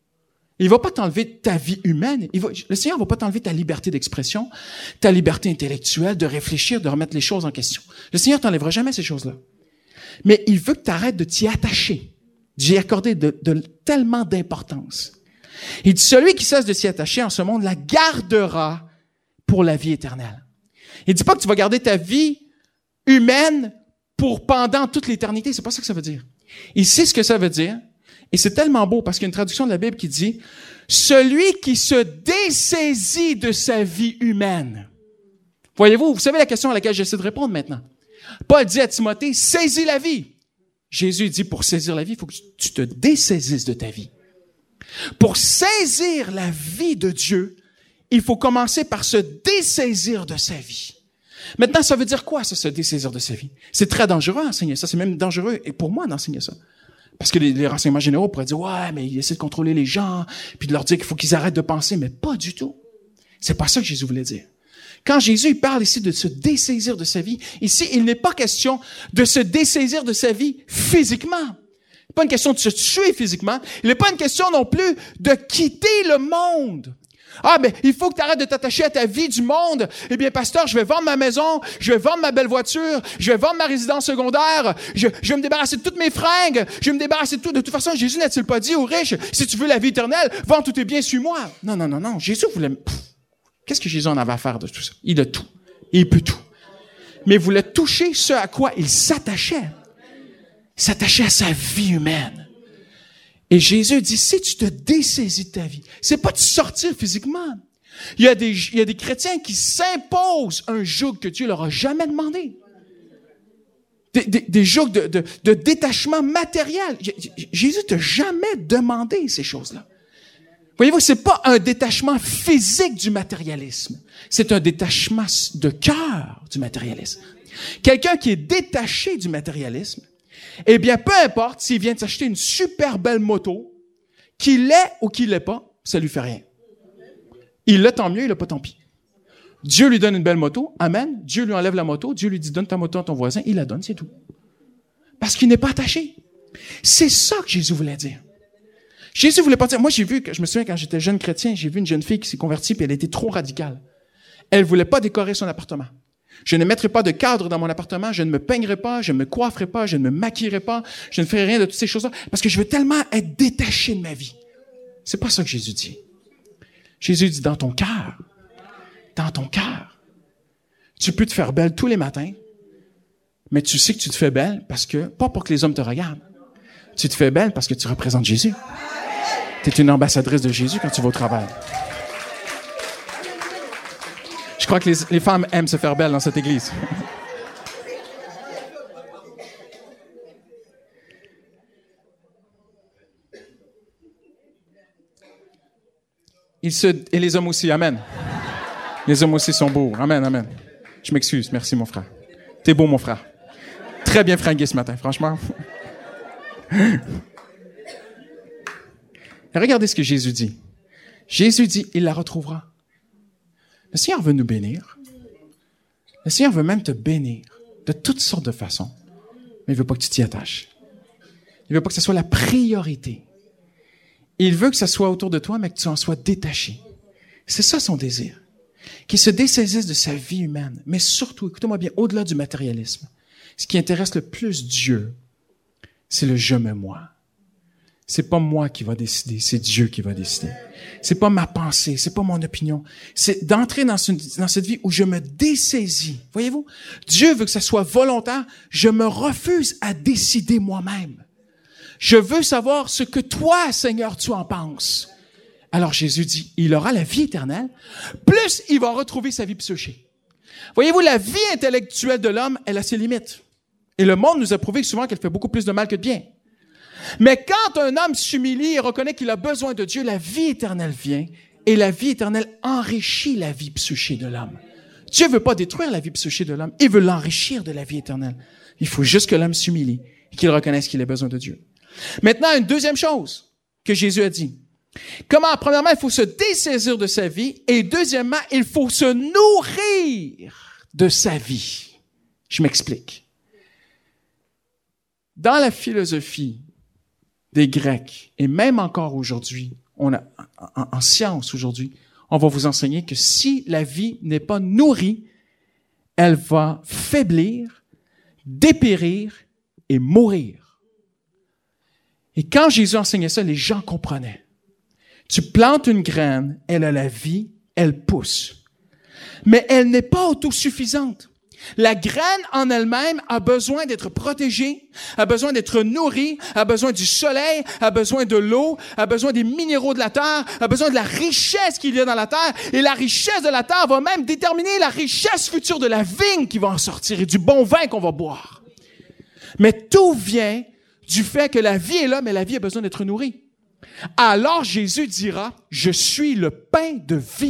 Il va pas t'enlever ta vie humaine. Il va, le Seigneur va pas t'enlever ta liberté d'expression, ta liberté intellectuelle, de réfléchir, de remettre les choses en question. Le Seigneur t'enlèvera jamais ces choses-là. Mais il veut que tu arrêtes de t'y attacher, d'y accorder de, de tellement d'importance. Il dit, celui qui cesse de s'y attacher en ce monde la gardera pour la vie éternelle. Il dit pas que tu vas garder ta vie humaine pour pendant toute l'éternité. C'est pas ça que ça veut dire. Il sait ce que ça veut dire. Et c'est tellement beau parce qu'il y a une traduction de la Bible qui dit « Celui qui se dessaisit de sa vie humaine. » Voyez-vous, vous savez la question à laquelle j'essaie de répondre maintenant. Paul dit à Timothée « Saisis la vie. » Jésus dit « Pour saisir la vie, il faut que tu te dessaisisses de ta vie. » Pour saisir la vie de Dieu, il faut commencer par se dessaisir de sa vie. Maintenant, ça veut dire quoi, ça, se dessaisir de sa vie? C'est très dangereux d'enseigner ça. C'est même dangereux et pour moi d'enseigner ça. Parce que les, les renseignements généraux pourraient dire, ouais, mais il essaie de contrôler les gens, puis de leur dire qu'il faut qu'ils arrêtent de penser, mais pas du tout. C'est pas ça que Jésus voulait dire. Quand Jésus il parle ici de se dessaisir de sa vie, ici, il n'est pas question de se dessaisir de sa vie physiquement. Il n'est pas une question de se tuer physiquement. Il n'est pas une question non plus de quitter le monde. Ah, mais il faut que tu arrêtes de t'attacher à ta vie du monde. Eh bien, pasteur, je vais vendre ma maison, je vais vendre ma belle voiture, je vais vendre ma résidence secondaire, je, je vais me débarrasser de toutes mes fringues, je vais me débarrasser de tout. De toute façon, Jésus n'a-t-il pas dit aux riches, si tu veux la vie éternelle, vends tous tes biens, suis-moi. Non, non, non, non. Jésus voulait... Pff, qu'est-ce que Jésus en avait à faire de tout ça? Il a tout. Il peut tout. Mais il voulait toucher ce à quoi il s'attachait. Il s'attachait à sa vie humaine. Et Jésus dit, si tu te dessaisis de ta vie, c'est pas de sortir physiquement. Il y a des, il y a des chrétiens qui s'imposent un joug que Dieu leur a jamais demandé. Des, des, des jougs de, de, de détachement matériel. Jésus t'a jamais demandé ces choses-là. Voyez-vous, c'est pas un détachement physique du matérialisme. C'est un détachement de cœur du matérialisme. Quelqu'un qui est détaché du matérialisme, eh bien, peu importe s'il vient de s'acheter une super belle moto, qu'il l'ait ou qu'il l'ait pas, ça lui fait rien. Il l'a, tant mieux, il l'a pas, tant pis. Dieu lui donne une belle moto, amen. Dieu lui enlève la moto, Dieu lui dit, donne ta moto à ton voisin, il la donne, c'est tout. Parce qu'il n'est pas attaché. C'est ça que Jésus voulait dire. Jésus voulait pas dire, moi j'ai vu, je me souviens quand j'étais jeune chrétien, j'ai vu une jeune fille qui s'est convertie puis elle était trop radicale. Elle voulait pas décorer son appartement. Je ne mettrai pas de cadre dans mon appartement, je ne me peignerai pas, je ne me coifferai pas, je ne me maquillerai pas, je ne ferai rien de toutes ces choses-là, parce que je veux tellement être détaché de ma vie. C'est pas ça que Jésus dit. Jésus dit dans ton cœur, dans ton cœur, tu peux te faire belle tous les matins, mais tu sais que tu te fais belle parce que, pas pour que les hommes te regardent, tu te fais belle parce que tu représentes Jésus. Tu es une ambassadrice de Jésus quand tu vas au travail. Je crois que les, les femmes aiment se faire belles dans cette église. Il se, et les hommes aussi, amen. Les hommes aussi sont beaux, amen, amen. Je m'excuse, merci mon frère. T'es beau mon frère. Très bien fringué ce matin, franchement. Regardez ce que Jésus dit. Jésus dit, il la retrouvera. Le Seigneur veut nous bénir. Le Seigneur veut même te bénir de toutes sortes de façons. Mais il veut pas que tu t'y attaches. Il veut pas que ce soit la priorité. Il veut que ça soit autour de toi, mais que tu en sois détaché. C'est ça son désir. Qu'il se dessaisisse de sa vie humaine. Mais surtout, écoutez-moi bien, au-delà du matérialisme, ce qui intéresse le plus Dieu, c'est le je me moi. C'est pas moi qui va décider, c'est Dieu qui va décider. C'est pas ma pensée, c'est pas mon opinion. C'est d'entrer dans, une, dans cette vie où je me dessaisis. Voyez-vous? Dieu veut que ça soit volontaire. Je me refuse à décider moi-même. Je veux savoir ce que toi, Seigneur, tu en penses. Alors Jésus dit, il aura la vie éternelle, plus il va retrouver sa vie psychique. Voyez-vous, la vie intellectuelle de l'homme, elle a ses limites. Et le monde nous a prouvé souvent qu'elle fait beaucoup plus de mal que de bien. Mais quand un homme s'humilie et reconnaît qu'il a besoin de Dieu, la vie éternelle vient et la vie éternelle enrichit la vie psychique de l'homme. Dieu veut pas détruire la vie psychique de l'homme, il veut l'enrichir de la vie éternelle. Il faut juste que l'homme s'humilie et qu'il reconnaisse qu'il a besoin de Dieu. Maintenant, une deuxième chose que Jésus a dit. Comment? Premièrement, il faut se dessaisir de sa vie et deuxièmement, il faut se nourrir de sa vie. Je m'explique. Dans la philosophie des Grecs, et même encore aujourd'hui, on a, en, en science aujourd'hui, on va vous enseigner que si la vie n'est pas nourrie, elle va faiblir, dépérir et mourir. Et quand Jésus enseignait ça, les gens comprenaient. Tu plantes une graine, elle a la vie, elle pousse. Mais elle n'est pas autosuffisante. La graine en elle-même a besoin d'être protégée, a besoin d'être nourrie, a besoin du soleil, a besoin de l'eau, a besoin des minéraux de la terre, a besoin de la richesse qu'il y a dans la terre. Et la richesse de la terre va même déterminer la richesse future de la vigne qui va en sortir et du bon vin qu'on va boire. Mais tout vient du fait que la vie est là, mais la vie a besoin d'être nourrie. Alors Jésus dira, « Je suis le pain de vie. »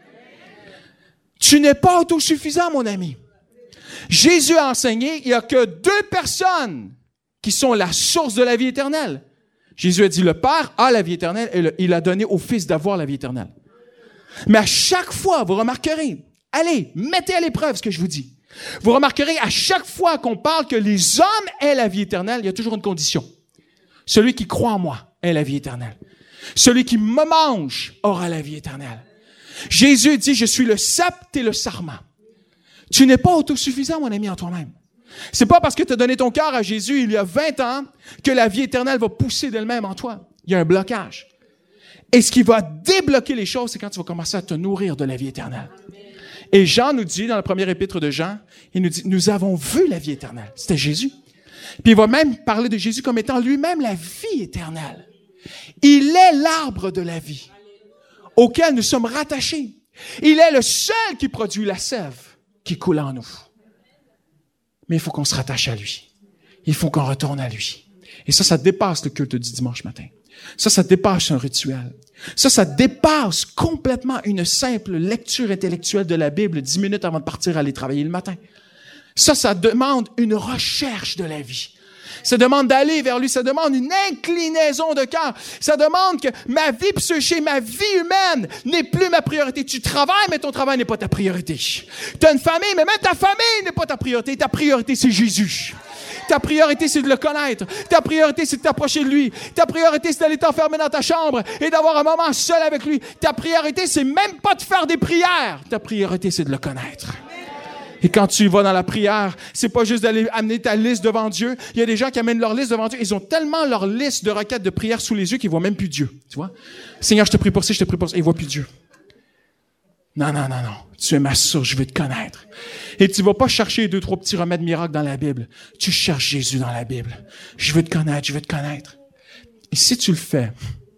Tu n'es pas autosuffisant, mon ami. Jésus a enseigné, il n'y a que deux personnes qui sont la source de la vie éternelle. Jésus a dit, le Père a la vie éternelle et le, il a donné au Fils d'avoir la vie éternelle. Mais à chaque fois, vous remarquerez, allez, mettez à l'épreuve ce que je vous dis. Vous remarquerez, à chaque fois qu'on parle que les hommes aient la vie éternelle, il y a toujours une condition. Celui qui croit en moi ait la vie éternelle. Celui qui me mange aura la vie éternelle. Jésus dit, je suis le sceptre et le sarment. Tu n'es pas autosuffisant, mon ami, en toi-même. C'est pas parce que tu as donné ton cœur à Jésus il y a vingt ans que la vie éternelle va pousser d'elle-même en toi. Il y a un blocage. Et ce qui va débloquer les choses, c'est quand tu vas commencer à te nourrir de la vie éternelle. Et Jean nous dit, dans le premier épître de Jean, il nous dit, nous avons vu la vie éternelle. C'était Jésus. Puis il va même parler de Jésus comme étant lui-même la vie éternelle. Il est l'arbre de la vie auquel nous sommes rattachés. Il est le seul qui produit la sève qui coule en nous. Mais il faut qu'on se rattache à lui. Il faut qu'on retourne à lui. Et ça, ça dépasse le culte du dimanche matin. Ça, ça dépasse un rituel. Ça, ça dépasse complètement une simple lecture intellectuelle de la Bible dix minutes avant de partir aller travailler le matin. Ça, ça demande une recherche de la vie. Ça demande d'aller vers lui. Ça demande une inclinaison de cœur. Ça demande que ma vie psychique, ma vie humaine n'est plus ma priorité. Tu travailles, mais ton travail n'est pas ta priorité. Tu as une famille, mais même ta famille n'est pas ta priorité. Ta priorité, c'est Jésus. Ta priorité, c'est de le connaître. Ta priorité, c'est de t'approcher de lui. Ta priorité, c'est d'aller t'enfermer dans ta chambre et d'avoir un moment seul avec lui. Ta priorité, c'est même pas de faire des prières. Ta priorité, c'est de le connaître. Et quand tu vas dans la prière, c'est pas juste d'aller amener ta liste devant Dieu. Il y a des gens qui amènent leur liste devant Dieu. Ils ont tellement leur liste de requêtes de prière sous les yeux qu'ils voient même plus Dieu. Tu vois? Seigneur, je te prie pour ça, je te prie pour ça. Ils voient plus Dieu. Non, non, non, non. Tu es ma source, je veux te connaître. Et tu vas pas chercher deux, trois petits remèdes miracles dans la Bible. Tu cherches Jésus dans la Bible. Je veux te connaître, je veux te connaître. Et si tu le fais,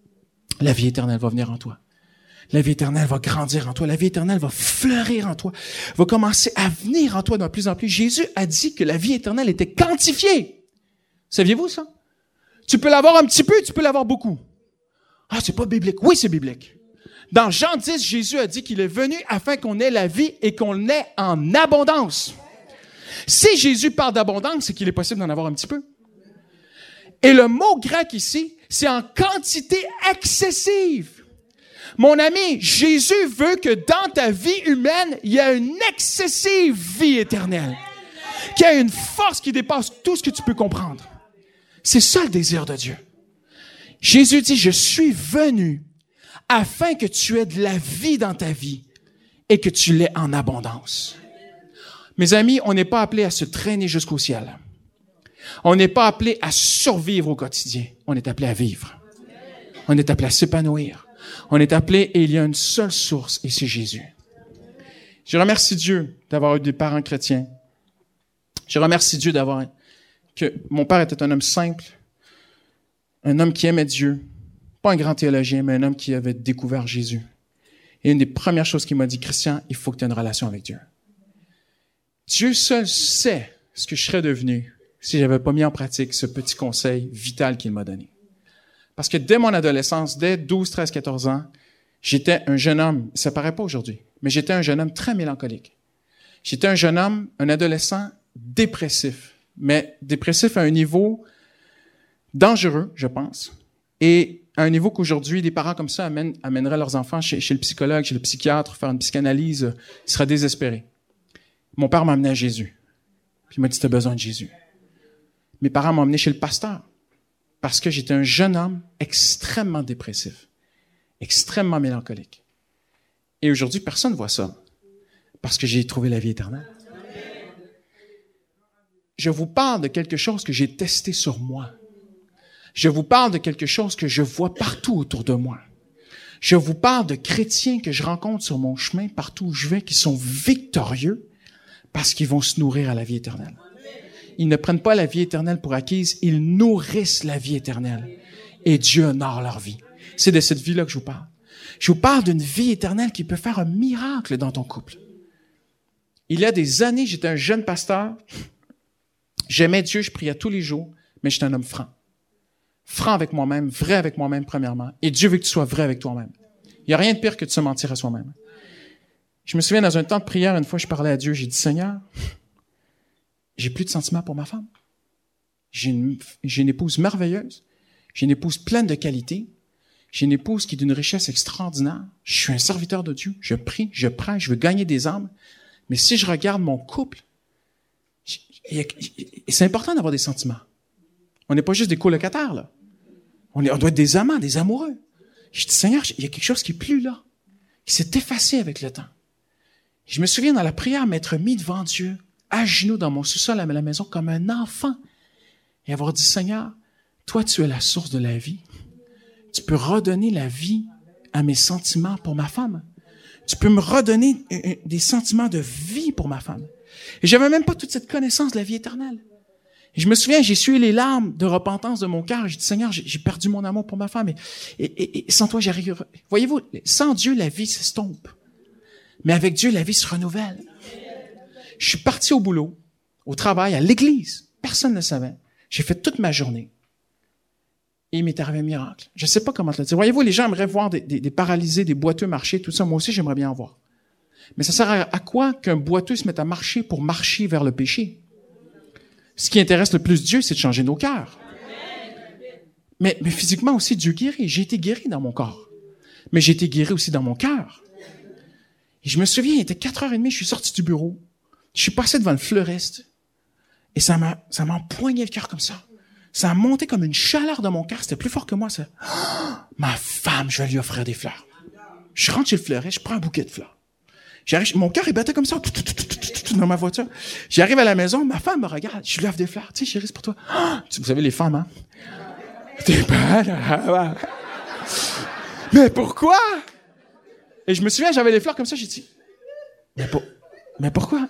la vie éternelle va venir en toi. La vie éternelle va grandir en toi. La vie éternelle va fleurir en toi. Va commencer à venir en toi de plus en plus. Jésus a dit que la vie éternelle était quantifiée. Saviez-vous ça? Tu peux l'avoir un petit peu, tu peux l'avoir beaucoup. Ah, c'est pas biblique. Oui, c'est biblique. Dans Jean dix, Jésus a dit qu'il est venu afin qu'on ait la vie et qu'on l'ait en abondance. Si Jésus parle d'abondance, c'est qu'il est possible d'en avoir un petit peu. Et le mot grec ici, c'est en quantité excessive. Mon ami, Jésus veut que dans ta vie humaine, il y ait une excessive vie éternelle. Qu'il y ait une force qui dépasse tout ce que tu peux comprendre. C'est ça le désir de Dieu. Jésus dit, je suis venu afin que tu aies de la vie dans ta vie et que tu l'aies en abondance. Mes amis, on n'est pas appelé à se traîner jusqu'au ciel. On n'est pas appelé à survivre au quotidien. On est appelé à vivre. On est appelé à s'épanouir. On est appelé et il y a une seule source et c'est Jésus. Je remercie Dieu d'avoir eu des parents chrétiens. Je remercie Dieu d'avoir que mon père était un homme simple, un homme qui aimait Dieu, Pas un grand théologien, mais un homme qui avait découvert Jésus. Et une des premières choses qu'il m'a dit, Christian, il faut que tu aies une relation avec Dieu. Dieu seul sait ce que je serais devenu si j'avais pas mis en pratique ce petit conseil vital qu'il m'a donné. Parce que dès mon adolescence, dès douze, treize, quatorze ans, j'étais un jeune homme, ça paraît pas aujourd'hui, mais j'étais un jeune homme très mélancolique. J'étais un jeune homme, un adolescent dépressif, mais dépressif à un niveau dangereux, je pense, et à un niveau qu'aujourd'hui, des parents comme ça amènent, amèneraient leurs enfants chez, chez le psychologue, chez le psychiatre, faire une psychanalyse, ils seraient désespérés. Mon père m'a amené à Jésus, puis il m'a dit, tu as besoin de Jésus. Mes parents m'ont amené chez le pasteur, parce que j'étais un jeune homme extrêmement dépressif, extrêmement mélancolique. Et aujourd'hui, personne ne voit ça, parce que j'ai trouvé la vie éternelle. Je vous parle de quelque chose que j'ai testé sur moi. Je vous parle de quelque chose que je vois partout autour de moi. Je vous parle de chrétiens que je rencontre sur mon chemin, partout où je vais, qui sont victorieux parce qu'ils vont se nourrir à la vie éternelle. Ils ne prennent pas la vie éternelle pour acquise, ils nourrissent la vie éternelle. Et Dieu honore leur vie. C'est de cette vie-là que je vous parle. Je vous parle d'une vie éternelle qui peut faire un miracle dans ton couple. Il y a des années, j'étais un jeune pasteur. J'aimais Dieu, je priais tous les jours, mais j'étais un homme franc. Franc avec moi-même, vrai avec moi-même premièrement. Et Dieu veut que tu sois vrai avec toi-même. Il n'y a rien de pire que de se mentir à soi-même. Je me souviens, dans un temps de prière, une fois, je parlais à Dieu, j'ai dit, Seigneur, j'ai plus de sentiments pour ma femme. J'ai une, j'ai une épouse merveilleuse. J'ai une épouse pleine de qualités. J'ai une épouse qui est d'une richesse extraordinaire. Je suis un serviteur de Dieu. Je prie, je prêche, je veux gagner des âmes. Mais si je regarde mon couple, c'est important d'avoir des sentiments. On n'est pas juste des colocataires, là. On, est, on doit être des amants, des amoureux. Je dis, Seigneur, il y a quelque chose qui est plus là, qui s'est effacé avec le temps. Je me souviens dans la prière m'être mis devant Dieu, à genoux dans mon sous-sol à la maison, comme un enfant, et avoir dit, Seigneur, toi, tu es la source de la vie. Tu peux redonner la vie à mes sentiments pour ma femme. Tu peux me redonner des sentiments de vie pour ma femme. Et j'avais même pas toute cette connaissance de la vie éternelle. Et je me souviens, j'ai sué les larmes de repentance de mon cœur. J'ai dit, Seigneur, j'ai, j'ai perdu mon amour pour ma femme. Et, et, et, et sans toi, j'arrive. Voyez-vous, sans Dieu, la vie s'estompe. Mais avec Dieu, la vie se renouvelle. Je suis parti au boulot, au travail, à l'église. Personne ne le savait. J'ai fait toute ma journée. Et il m'est arrivé un miracle. Je ne sais pas comment te le dire. Voyez-vous, les gens aimeraient voir des, des, des paralysés, des boiteux marcher, tout ça. Moi aussi, j'aimerais bien en voir. Mais ça sert à, à quoi qu'un boiteux se mette à marcher pour marcher vers le péché? Ce qui intéresse le plus Dieu, c'est de changer nos cœurs. Mais, mais physiquement aussi, Dieu guérit. J'ai été guéri dans mon corps. Mais j'ai été guéri aussi dans mon cœur. Et je me souviens, il était quatre heures trente, je suis sorti du bureau. Je suis passé devant le fleuriste. Et ça m'a, ça m'a empoigné le cœur comme ça. Ça a monté comme une chaleur dans mon cœur. C'était plus fort que moi, ça. Oh, ma femme, je vais lui offrir des fleurs. Je rentre chez le fleuriste, je prends un bouquet de fleurs. J'arrive, mon cœur, il battait comme ça, tout, tout, tout, tout, tout, dans ma voiture. J'arrive à la maison, ma femme me regarde, je lui offre des fleurs. Tu sais, chérie, c'est pour toi. Oh, vous savez, les femmes, hein? T'es belle. Mais pourquoi? Et je me souviens, j'avais les fleurs comme ça, j'ai dit, mais, pour, mais pourquoi?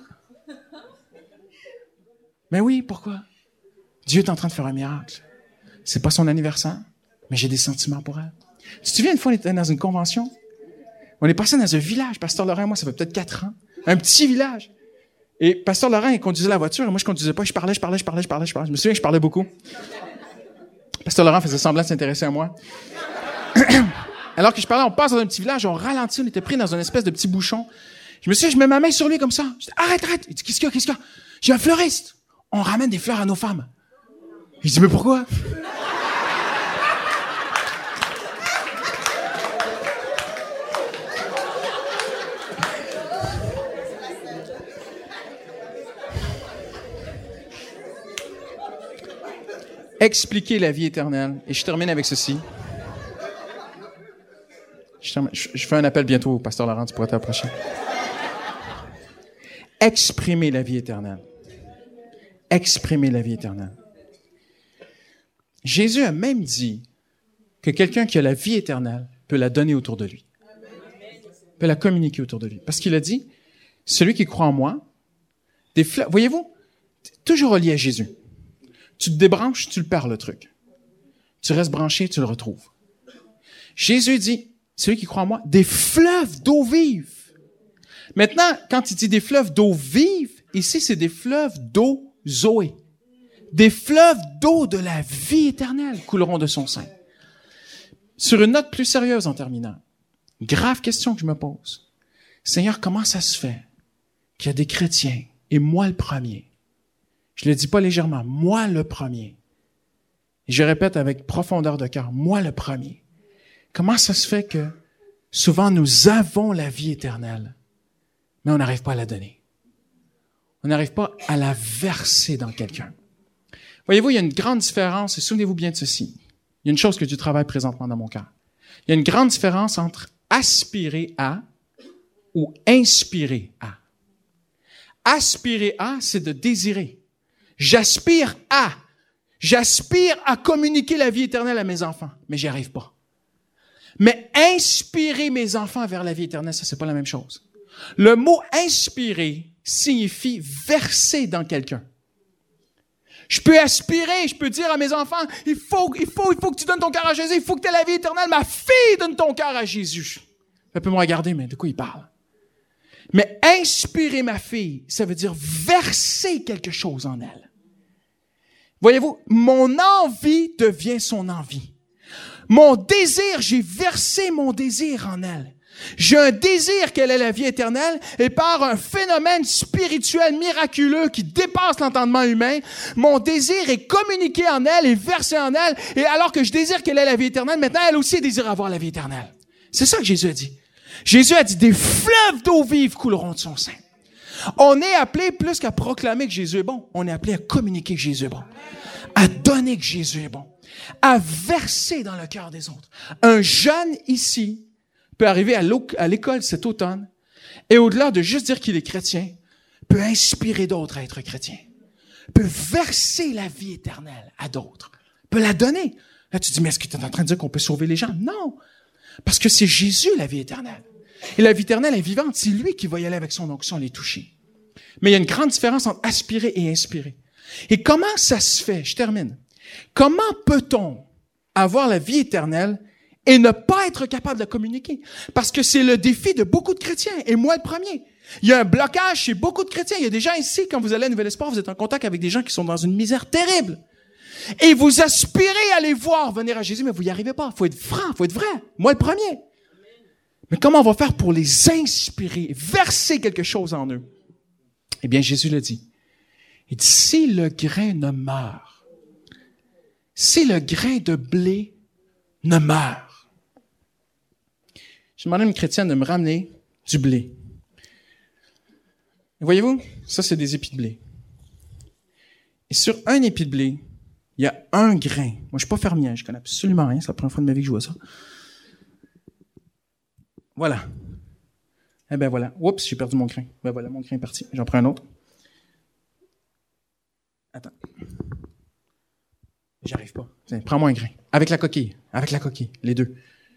Mais oui, pourquoi? Dieu est en train de faire un miracle. C'est pas son anniversaire, mais j'ai des sentiments pour elle. Tu te souviens, une fois, on était dans une convention? On est passé dans un village, Pasteur Laurent et moi, ça fait peut-être quatre ans. Un petit village. Et Pasteur Laurent, il conduisait la voiture, et moi, je conduisais pas. Je parlais, je parlais, je parlais, je parlais, je parlais. Je me souviens que je parlais beaucoup. Pasteur Laurent faisait semblant de s'intéresser à moi. Alors que je parlais, on passe dans un petit village, on ralentit, on était pris dans une espèce de petit bouchon. Je me souviens, je mets ma main sur lui comme ça. Je dis, arrête, arrête. Il dit, qu'est-ce qu'il y a, qu'est-ce qu'il y a? J'ai un fleuriste. On ramène des fleurs à nos femmes. Il dit, mais pourquoi? Expliquer la vie éternelle. Et je termine avec ceci. Je, termine, je, je fais un appel bientôt, Pasteur Laurent, tu pourrais t'approcher. Exprimer la vie éternelle. Exprimer la vie éternelle. Jésus a même dit que quelqu'un qui a la vie éternelle peut la donner autour de lui. Peut la communiquer autour de lui. Parce qu'il a dit, celui qui croit en moi, des fleurs, voyez-vous, toujours relié à Jésus. Tu te débranches, tu le perds, le truc. Tu restes branché, tu le retrouves. Jésus dit, celui qui croit en moi, des fleuves d'eau vive. Maintenant, quand il dit des fleuves d'eau vive, ici, c'est des fleuves d'eau Zoé. Des fleuves d'eau de la vie éternelle couleront de son sein. Sur une note plus sérieuse en terminant, grave question que je me pose. Seigneur, comment ça se fait qu'il y a des chrétiens, et moi le premier, je le dis pas légèrement, moi le premier, et je répète avec profondeur de cœur, moi le premier, comment ça se fait que souvent nous avons la vie éternelle, mais on n'arrive pas à la donner. On n'arrive pas à la verser dans quelqu'un. Voyez-vous, il y a une grande différence, et souvenez-vous bien de ceci. Il y a une chose que Dieu travaille présentement dans mon cœur. Il y a une grande différence entre aspirer à ou inspirer à. Aspirer à, c'est de désirer. J'aspire à. J'aspire à communiquer la vie éternelle à mes enfants, mais j'y arrive pas. Mais inspirer mes enfants vers la vie éternelle, ça, c'est pas la même chose. Le mot inspirer signifie verser dans quelqu'un. Je peux aspirer, je peux dire à mes enfants, il faut, il faut, il faut que tu donnes ton cœur à Jésus, il faut que tu aies la vie éternelle. Ma fille donne ton cœur à Jésus. Elle peut me regarder, mais de quoi il parle? Mais inspirer ma fille, ça veut dire verser quelque chose en elle. Voyez-vous, mon envie devient son envie. Mon désir, j'ai versé mon désir en elle. J'ai un désir qu'elle ait la vie éternelle et par un phénomène spirituel miraculeux qui dépasse l'entendement humain, mon désir est communiqué en elle et versé en elle et alors que je désire qu'elle ait la vie éternelle, maintenant elle aussi désire avoir la vie éternelle. C'est ça que Jésus a dit. Jésus a dit des fleuves d'eau vive couleront de son sein. On est appelé plus qu'à proclamer que Jésus est bon, on est appelé à communiquer que Jésus est bon, à donner que Jésus est bon, à verser dans le cœur des autres. Un jeune ici peut arriver à l'école cet automne et au-delà de juste dire qu'il est chrétien, peut inspirer d'autres à être chrétiens, peut verser la vie éternelle à d'autres, peut la donner. Là, tu te dis, mais est-ce que tu es en train de dire qu'on peut sauver les gens? Non, parce que c'est Jésus la vie éternelle. Et la vie éternelle est vivante, c'est lui qui va y aller avec son onction les toucher. Mais il y a une grande différence entre aspirer et inspirer. Et comment ça se fait? Je termine. Comment peut-on avoir la vie éternelle et ne pas être capable de la communiquer? Parce que c'est le défi de beaucoup de chrétiens, et moi le premier. Il y a un blocage chez beaucoup de chrétiens. Il y a des gens ici, quand vous allez à Nouvel Espoir, vous êtes en contact avec des gens qui sont dans une misère terrible. Et vous aspirez à les voir venir à Jésus, mais vous n'y arrivez pas. Il faut être franc, il faut être vrai. Moi le premier. Mais comment on va faire pour les inspirer, verser quelque chose en eux? Eh bien, Jésus l'a dit. Il dit, si le grain ne meurt, si le grain de blé ne meurt, j'ai demandé à une chrétienne de me ramener du blé. Et voyez-vous, ça, c'est des épis de blé. Et sur un épi de blé, il y a un grain. Moi, je suis pas fermier, je connais absolument rien. C'est la première fois de ma vie que je vois ça. Voilà. Eh ben voilà. Oups, j'ai perdu mon grain. Ben voilà, mon grain est parti. J'en prends un autre. Attends. J'y arrive pas. Tiens, prends-moi un grain. Avec la coquille. Avec la coquille. Les deux.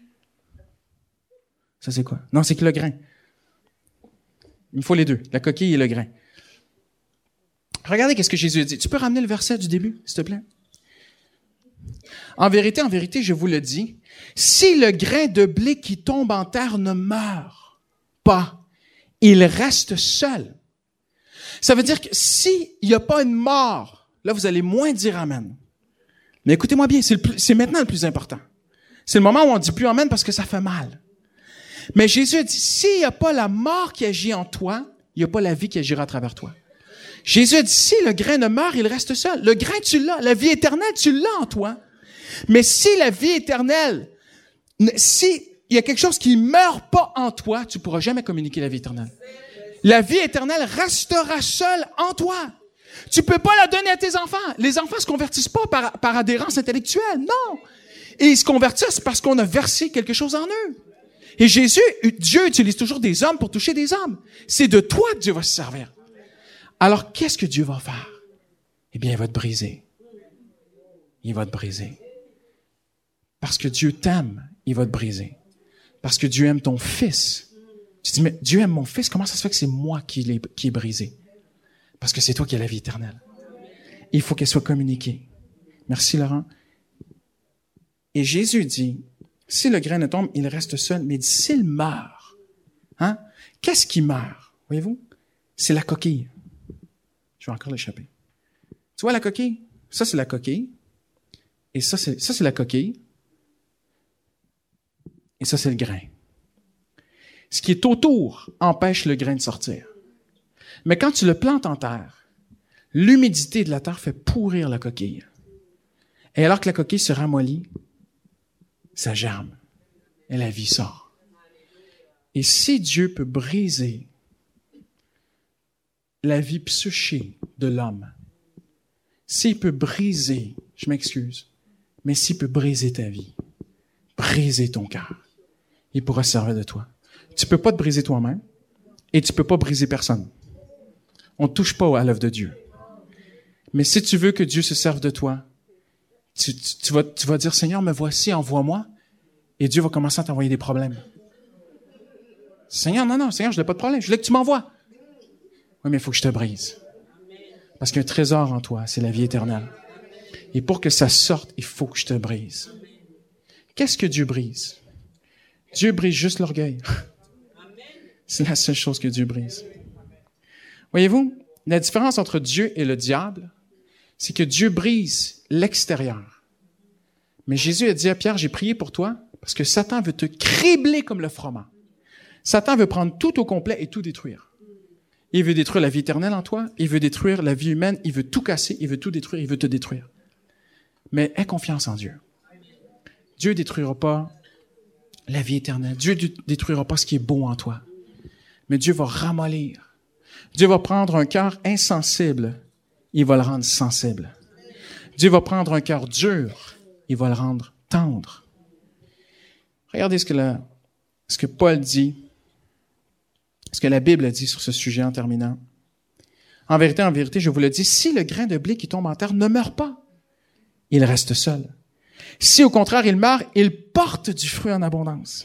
Ça, c'est quoi? Non, c'est que le grain. Il me faut les deux. La coquille et le grain. Regardez qu'est-ce que Jésus a dit. Tu peux ramener le verset du début, s'il te plaît? En vérité, en vérité, je vous le dis, si le grain de blé qui tombe en terre ne meurt pas, il reste seul. Ça veut dire que s'il n'y a pas une mort, là, vous allez moins dire amen. Mais écoutez-moi bien, c'est, le plus, c'est maintenant le plus important. C'est le moment où on dit plus amen parce que ça fait mal. Mais Jésus a dit, s'il n'y a pas la mort qui agit en toi, il n'y a pas la vie qui agira à travers toi. Jésus a dit, si le grain ne meurt, il reste seul. Le grain, tu l'as. La vie éternelle, tu l'as en toi. Mais si la vie éternelle, si il y a quelque chose qui ne meurt pas en toi, tu ne pourras jamais communiquer la vie éternelle. La vie éternelle restera seule en toi. Tu peux pas la donner à tes enfants. Les enfants se convertissent pas par, par adhérence intellectuelle, non. Et ils se convertissent parce qu'on a versé quelque chose en eux. Et Jésus, Dieu utilise toujours des hommes pour toucher des hommes. C'est de toi que Dieu va se servir. Alors, qu'est-ce que Dieu va faire? Eh bien, il va te briser. Il va te briser. Parce que Dieu t'aime, il va te briser. Parce que Dieu aime ton fils. Tu te dis, mais Dieu aime mon fils, comment ça se fait que c'est moi qui l'ai, qui est brisé? Parce que c'est toi qui as la vie éternelle. Il faut qu'elle soit communiquée. Merci, Laurent. Et Jésus dit, Si le grain ne tombe, il reste seul. Mais s'il meurt, hein? Qu'est-ce qui meurt? Voyez-vous? C'est la coquille. Je vais encore l'échapper. Tu vois la coquille? Ça, c'est la coquille. Et ça, c'est, ça, c'est la coquille. Et ça, c'est le grain. Ce qui est autour empêche le grain de sortir. Mais quand tu le plantes en terre, l'humidité de la terre fait pourrir la coquille. Et alors que la coquille se ramollit, ça germe. Et la vie sort. Et si Dieu peut briser la vie psychique de l'homme, s'il peut briser, je m'excuse, mais s'il peut briser ta vie, briser ton cœur, il pourra se servir de toi. Tu peux pas te briser toi-même et tu peux pas briser personne. On ne touche pas à l'œuvre de Dieu. Mais si tu veux que Dieu se serve de toi, tu, tu, tu, vas, tu vas dire, Seigneur, me voici, envoie-moi. Et Dieu va commencer à t'envoyer des problèmes. Seigneur, non, non, Seigneur, je n'ai pas de problème. Je voulais que tu m'envoies. Oui, mais il faut que je te brise. Parce qu'un trésor en toi, c'est la vie éternelle. Et pour que ça sorte, il faut que je te brise. Qu'est-ce que Dieu brise? Dieu brise juste l'orgueil. C'est la seule chose que Dieu brise. Voyez-vous, la différence entre Dieu et le diable, c'est que Dieu brise l'extérieur. Mais Jésus a dit à Pierre, j'ai prié pour toi parce que Satan veut te cribler comme le froment. Satan veut prendre tout au complet et tout détruire. Il veut détruire la vie éternelle en toi, il veut détruire la vie humaine, il veut tout casser, il veut tout détruire, il veut te détruire. Mais aie confiance en Dieu. Dieu ne détruira pas la vie éternelle. Dieu ne détruira pas ce qui est beau en toi. Mais Dieu va ramollir. Dieu va prendre un cœur insensible, il va le rendre sensible. Dieu va prendre un cœur dur, il va le rendre tendre. Regardez ce que, la, ce que Paul dit, ce que la Bible a dit sur ce sujet en terminant. En vérité, en vérité, je vous le dis, si le grain de blé qui tombe en terre ne meurt pas, il reste seul. Si au contraire il meurt, il porte du fruit en abondance.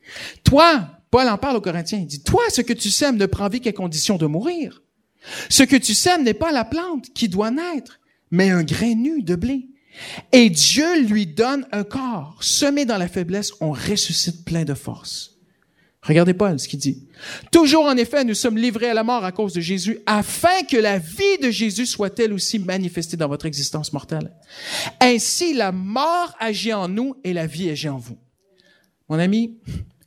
Toi, Paul en parle aux Corinthiens, il dit, toi, ce que tu sèmes ne prend vie qu'à condition de mourir. Ce que tu sèmes n'est pas la plante qui doit naître, mais un grain nu de blé. Et Dieu lui donne un corps. Semé dans la faiblesse, on ressuscite plein de force. Regardez Paul, ce qu'il dit. Toujours en effet, nous sommes livrés à la mort à cause de Jésus, afin que la vie de Jésus soit elle aussi manifestée dans votre existence mortelle. Ainsi, la mort agit en nous et la vie agit en vous. Mon ami,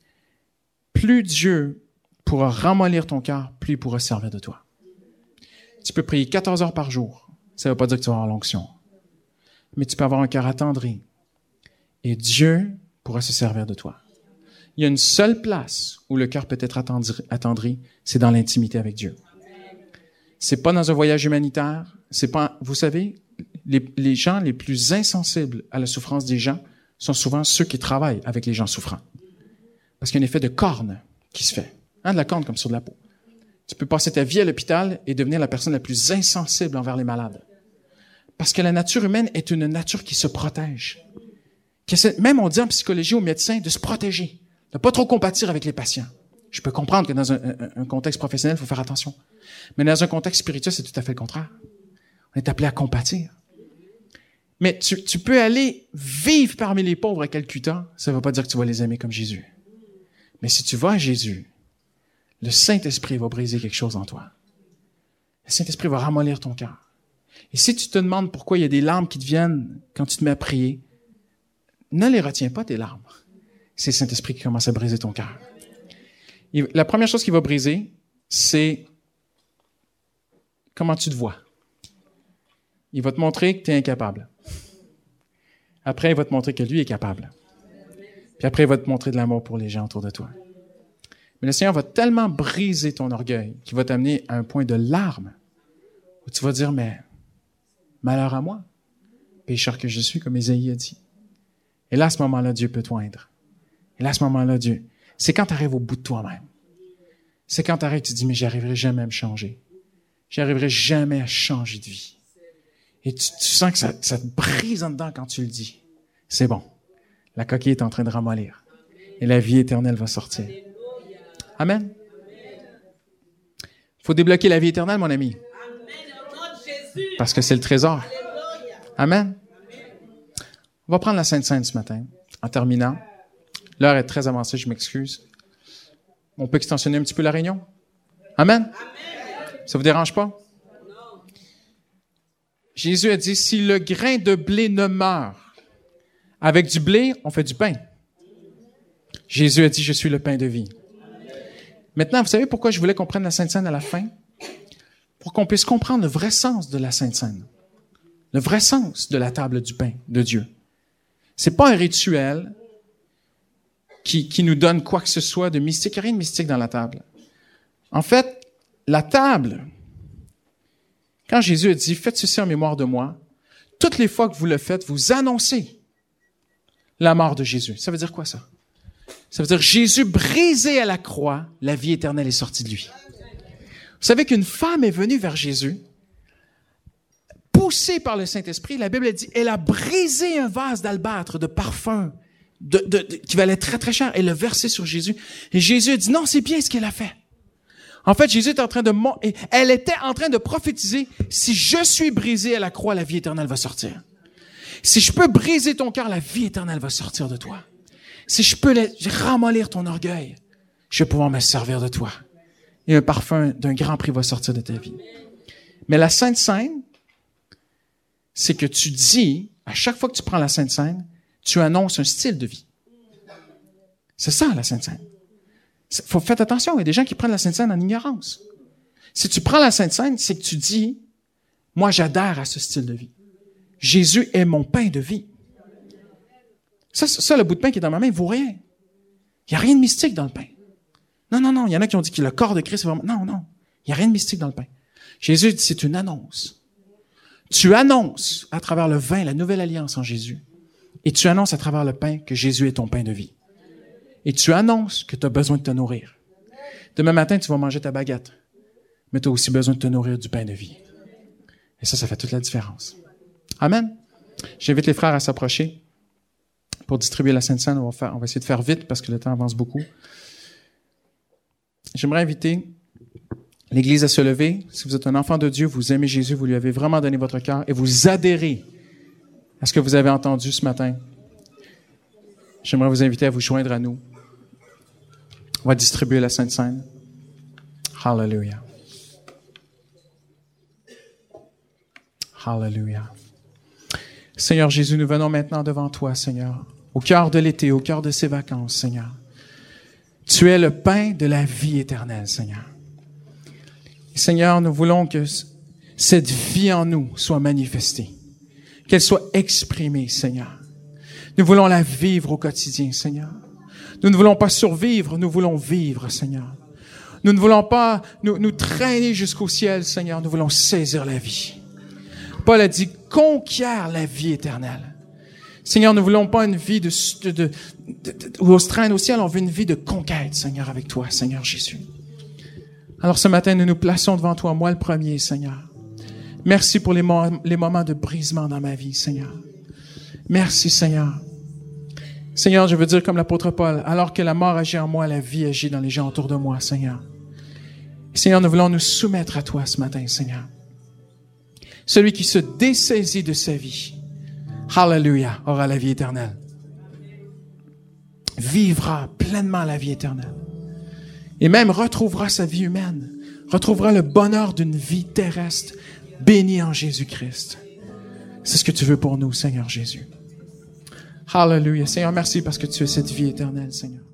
plus Dieu pourra ramollir ton cœur, plus il pourra se servir de toi. Tu peux prier quatorze heures par jour. Ça ne veut pas dire que tu vas avoir l'onction. Mais tu peux avoir un cœur attendri. Et Dieu pourra se servir de toi. Il y a une seule place où le cœur peut être attendri, attendri, c'est dans l'intimité avec Dieu. C'est pas dans un voyage humanitaire. C'est pas, vous savez, les, les gens les plus insensibles à la souffrance des gens sont souvent ceux qui travaillent avec les gens souffrants. Parce qu'il y a un effet de corne qui se fait. Hein, de la corne comme sur de la peau. Tu peux passer ta vie à l'hôpital et devenir la personne la plus insensible envers les malades. Parce que la nature humaine est une nature qui se protège. Même on dit en psychologie aux médecins de se protéger, de pas trop compatir avec les patients. Je peux comprendre que dans un, un, un contexte professionnel, il faut faire attention. Mais dans un contexte spirituel, c'est tout à fait le contraire. On est appelé à compatir. Mais tu, tu peux aller vivre parmi les pauvres à Calcutta, ça ne veut pas dire que tu vas les aimer comme Jésus. Mais si tu vas à Jésus, le Saint-Esprit va briser quelque chose en toi. Le Saint-Esprit va ramollir ton cœur. Et si tu te demandes pourquoi il y a des larmes qui te viennent quand tu te mets à prier, ne les retiens pas, tes larmes. C'est le Saint-Esprit qui commence à briser ton cœur. Et la première chose qu'il va briser, c'est comment tu te vois. Il va te montrer que tu es incapable. Après, il va te montrer que lui est capable. Puis après, il va te montrer de l'amour pour les gens autour de toi. Mais le Seigneur va tellement briser ton orgueil qu'il va t'amener à un point de larmes où tu vas dire, mais malheur à moi, pécheur que je suis, comme Ésaïe a dit. Et là, à ce moment-là, Dieu peut t'oindre. Et là, à ce moment-là, Dieu, c'est quand tu arrives au bout de toi-même. C'est quand tu arrives, tu te dis, mais j'arriverai jamais à me changer. J'arriverai jamais à changer de vie. Et tu, tu sens que ça, ça te brise en dedans quand tu le dis. C'est bon. La coquille est en train de ramollir. Et la vie éternelle va sortir. Amen. Il faut débloquer la vie éternelle, mon ami. Parce que c'est le trésor. Amen. On va prendre la Sainte Seine ce matin, en terminant. L'heure est très avancée, je m'excuse. On peut extensionner un petit peu la réunion? Amen? Amen. Ça vous dérange pas? Non. Jésus a dit, si le grain de blé ne meurt, avec du blé, on fait du pain. Jésus a dit, je suis le pain de vie. Maintenant, vous savez pourquoi je voulais qu'on prenne la Sainte Seine à la fin? Pour qu'on puisse comprendre le vrai sens de la Sainte Seine. Le vrai sens de la table du pain de Dieu. C'est pas un rituel qui, qui nous donne quoi que ce soit de mystique. Il n'y a rien de mystique dans la table. En fait, la table, quand Jésus a dit, faites ceci en mémoire de moi, toutes les fois que vous le faites, vous annoncez la mort de Jésus. Ça veut dire quoi, ça? Ça veut dire Jésus brisé à la croix, la vie éternelle est sortie de lui. Vous savez qu'une femme est venue vers Jésus, poussée par le Saint-Esprit. La Bible dit, elle a brisé un vase d'albâtre de parfum de, de, de, qui valait très, très cher. Elle l'a versé sur Jésus. Et Jésus a dit, non, c'est bien ce qu'elle a fait. En fait, Jésus est en train de, elle était en train de prophétiser, si je suis brisé à la croix, la vie éternelle va sortir. Si je peux briser ton cœur, la vie éternelle va sortir de toi. Si je peux ramollir ton orgueil, je vais pouvoir me servir de toi. Et un parfum d'un grand prix va sortir de ta vie. Mais la Sainte Seine, c'est que tu dis, à chaque fois que tu prends la Sainte Seine, tu annonces un style de vie. C'est ça, la Sainte Seine. Faut faire attention, il y a des gens qui prennent la Sainte Seine en ignorance. Si tu prends la Sainte Seine, c'est que tu dis, moi j'adhère à ce style de vie. Jésus est mon pain de vie. Ça, ça, le bout de pain qui est dans ma main, il vaut rien. Il n'y a rien de mystique dans le pain. Non, non, non. Il y en a qui ont dit que le corps de Christ est vraiment... Non, non. Il n'y a rien de mystique dans le pain. Jésus dit, c'est une annonce. Tu annonces à travers le vin la nouvelle alliance en Jésus. Et tu annonces à travers le pain que Jésus est ton pain de vie. Et tu annonces que tu as besoin de te nourrir. Demain matin, tu vas manger ta baguette. Mais tu as aussi besoin de te nourrir du pain de vie. Et ça, ça fait toute la différence. Amen. J'invite les frères à s'approcher pour distribuer la Sainte Seine. On va faire, on va essayer de faire vite parce que le temps avance beaucoup. J'aimerais inviter l'Église à se lever. Si vous êtes un enfant de Dieu, vous aimez Jésus, vous lui avez vraiment donné votre cœur et vous adhérez à ce que vous avez entendu ce matin. J'aimerais vous inviter à vous joindre à nous. On va distribuer la Sainte Seine. Hallelujah. Hallelujah. Seigneur Jésus, nous venons maintenant devant toi, Seigneur, au cœur de l'été, au cœur de ces vacances, Seigneur. Tu es le pain de la vie éternelle, Seigneur. Et Seigneur, nous voulons que cette vie en nous soit manifestée, qu'elle soit exprimée, Seigneur. Nous voulons la vivre au quotidien, Seigneur. Nous ne voulons pas survivre, nous voulons vivre, Seigneur. Nous ne voulons pas nous, nous traîner jusqu'au ciel, Seigneur. Nous voulons saisir la vie. Paul a dit, conquiert la vie éternelle. Seigneur, nous ne voulons pas une vie de, de, de, de, de où on se traîne au ciel, on veut une vie de conquête, Seigneur, avec toi, Seigneur Jésus. Alors ce matin, nous nous plaçons devant toi, moi le premier, Seigneur. Merci pour les, mo- les moments de brisement dans ma vie, Seigneur. Merci, Seigneur. Seigneur, je veux dire comme l'apôtre Paul, alors que la mort agit en moi, la vie agit dans les gens autour de moi, Seigneur. Seigneur, nous voulons nous soumettre à toi ce matin, Seigneur. Celui qui se dessaisit de sa vie, hallelujah, aura la vie éternelle. Vivra pleinement la vie éternelle. Et même retrouvera sa vie humaine, retrouvera le bonheur d'une vie terrestre bénie en Jésus-Christ. C'est ce que tu veux pour nous, Seigneur Jésus. Hallelujah. Seigneur, merci parce que tu es cette vie éternelle, Seigneur.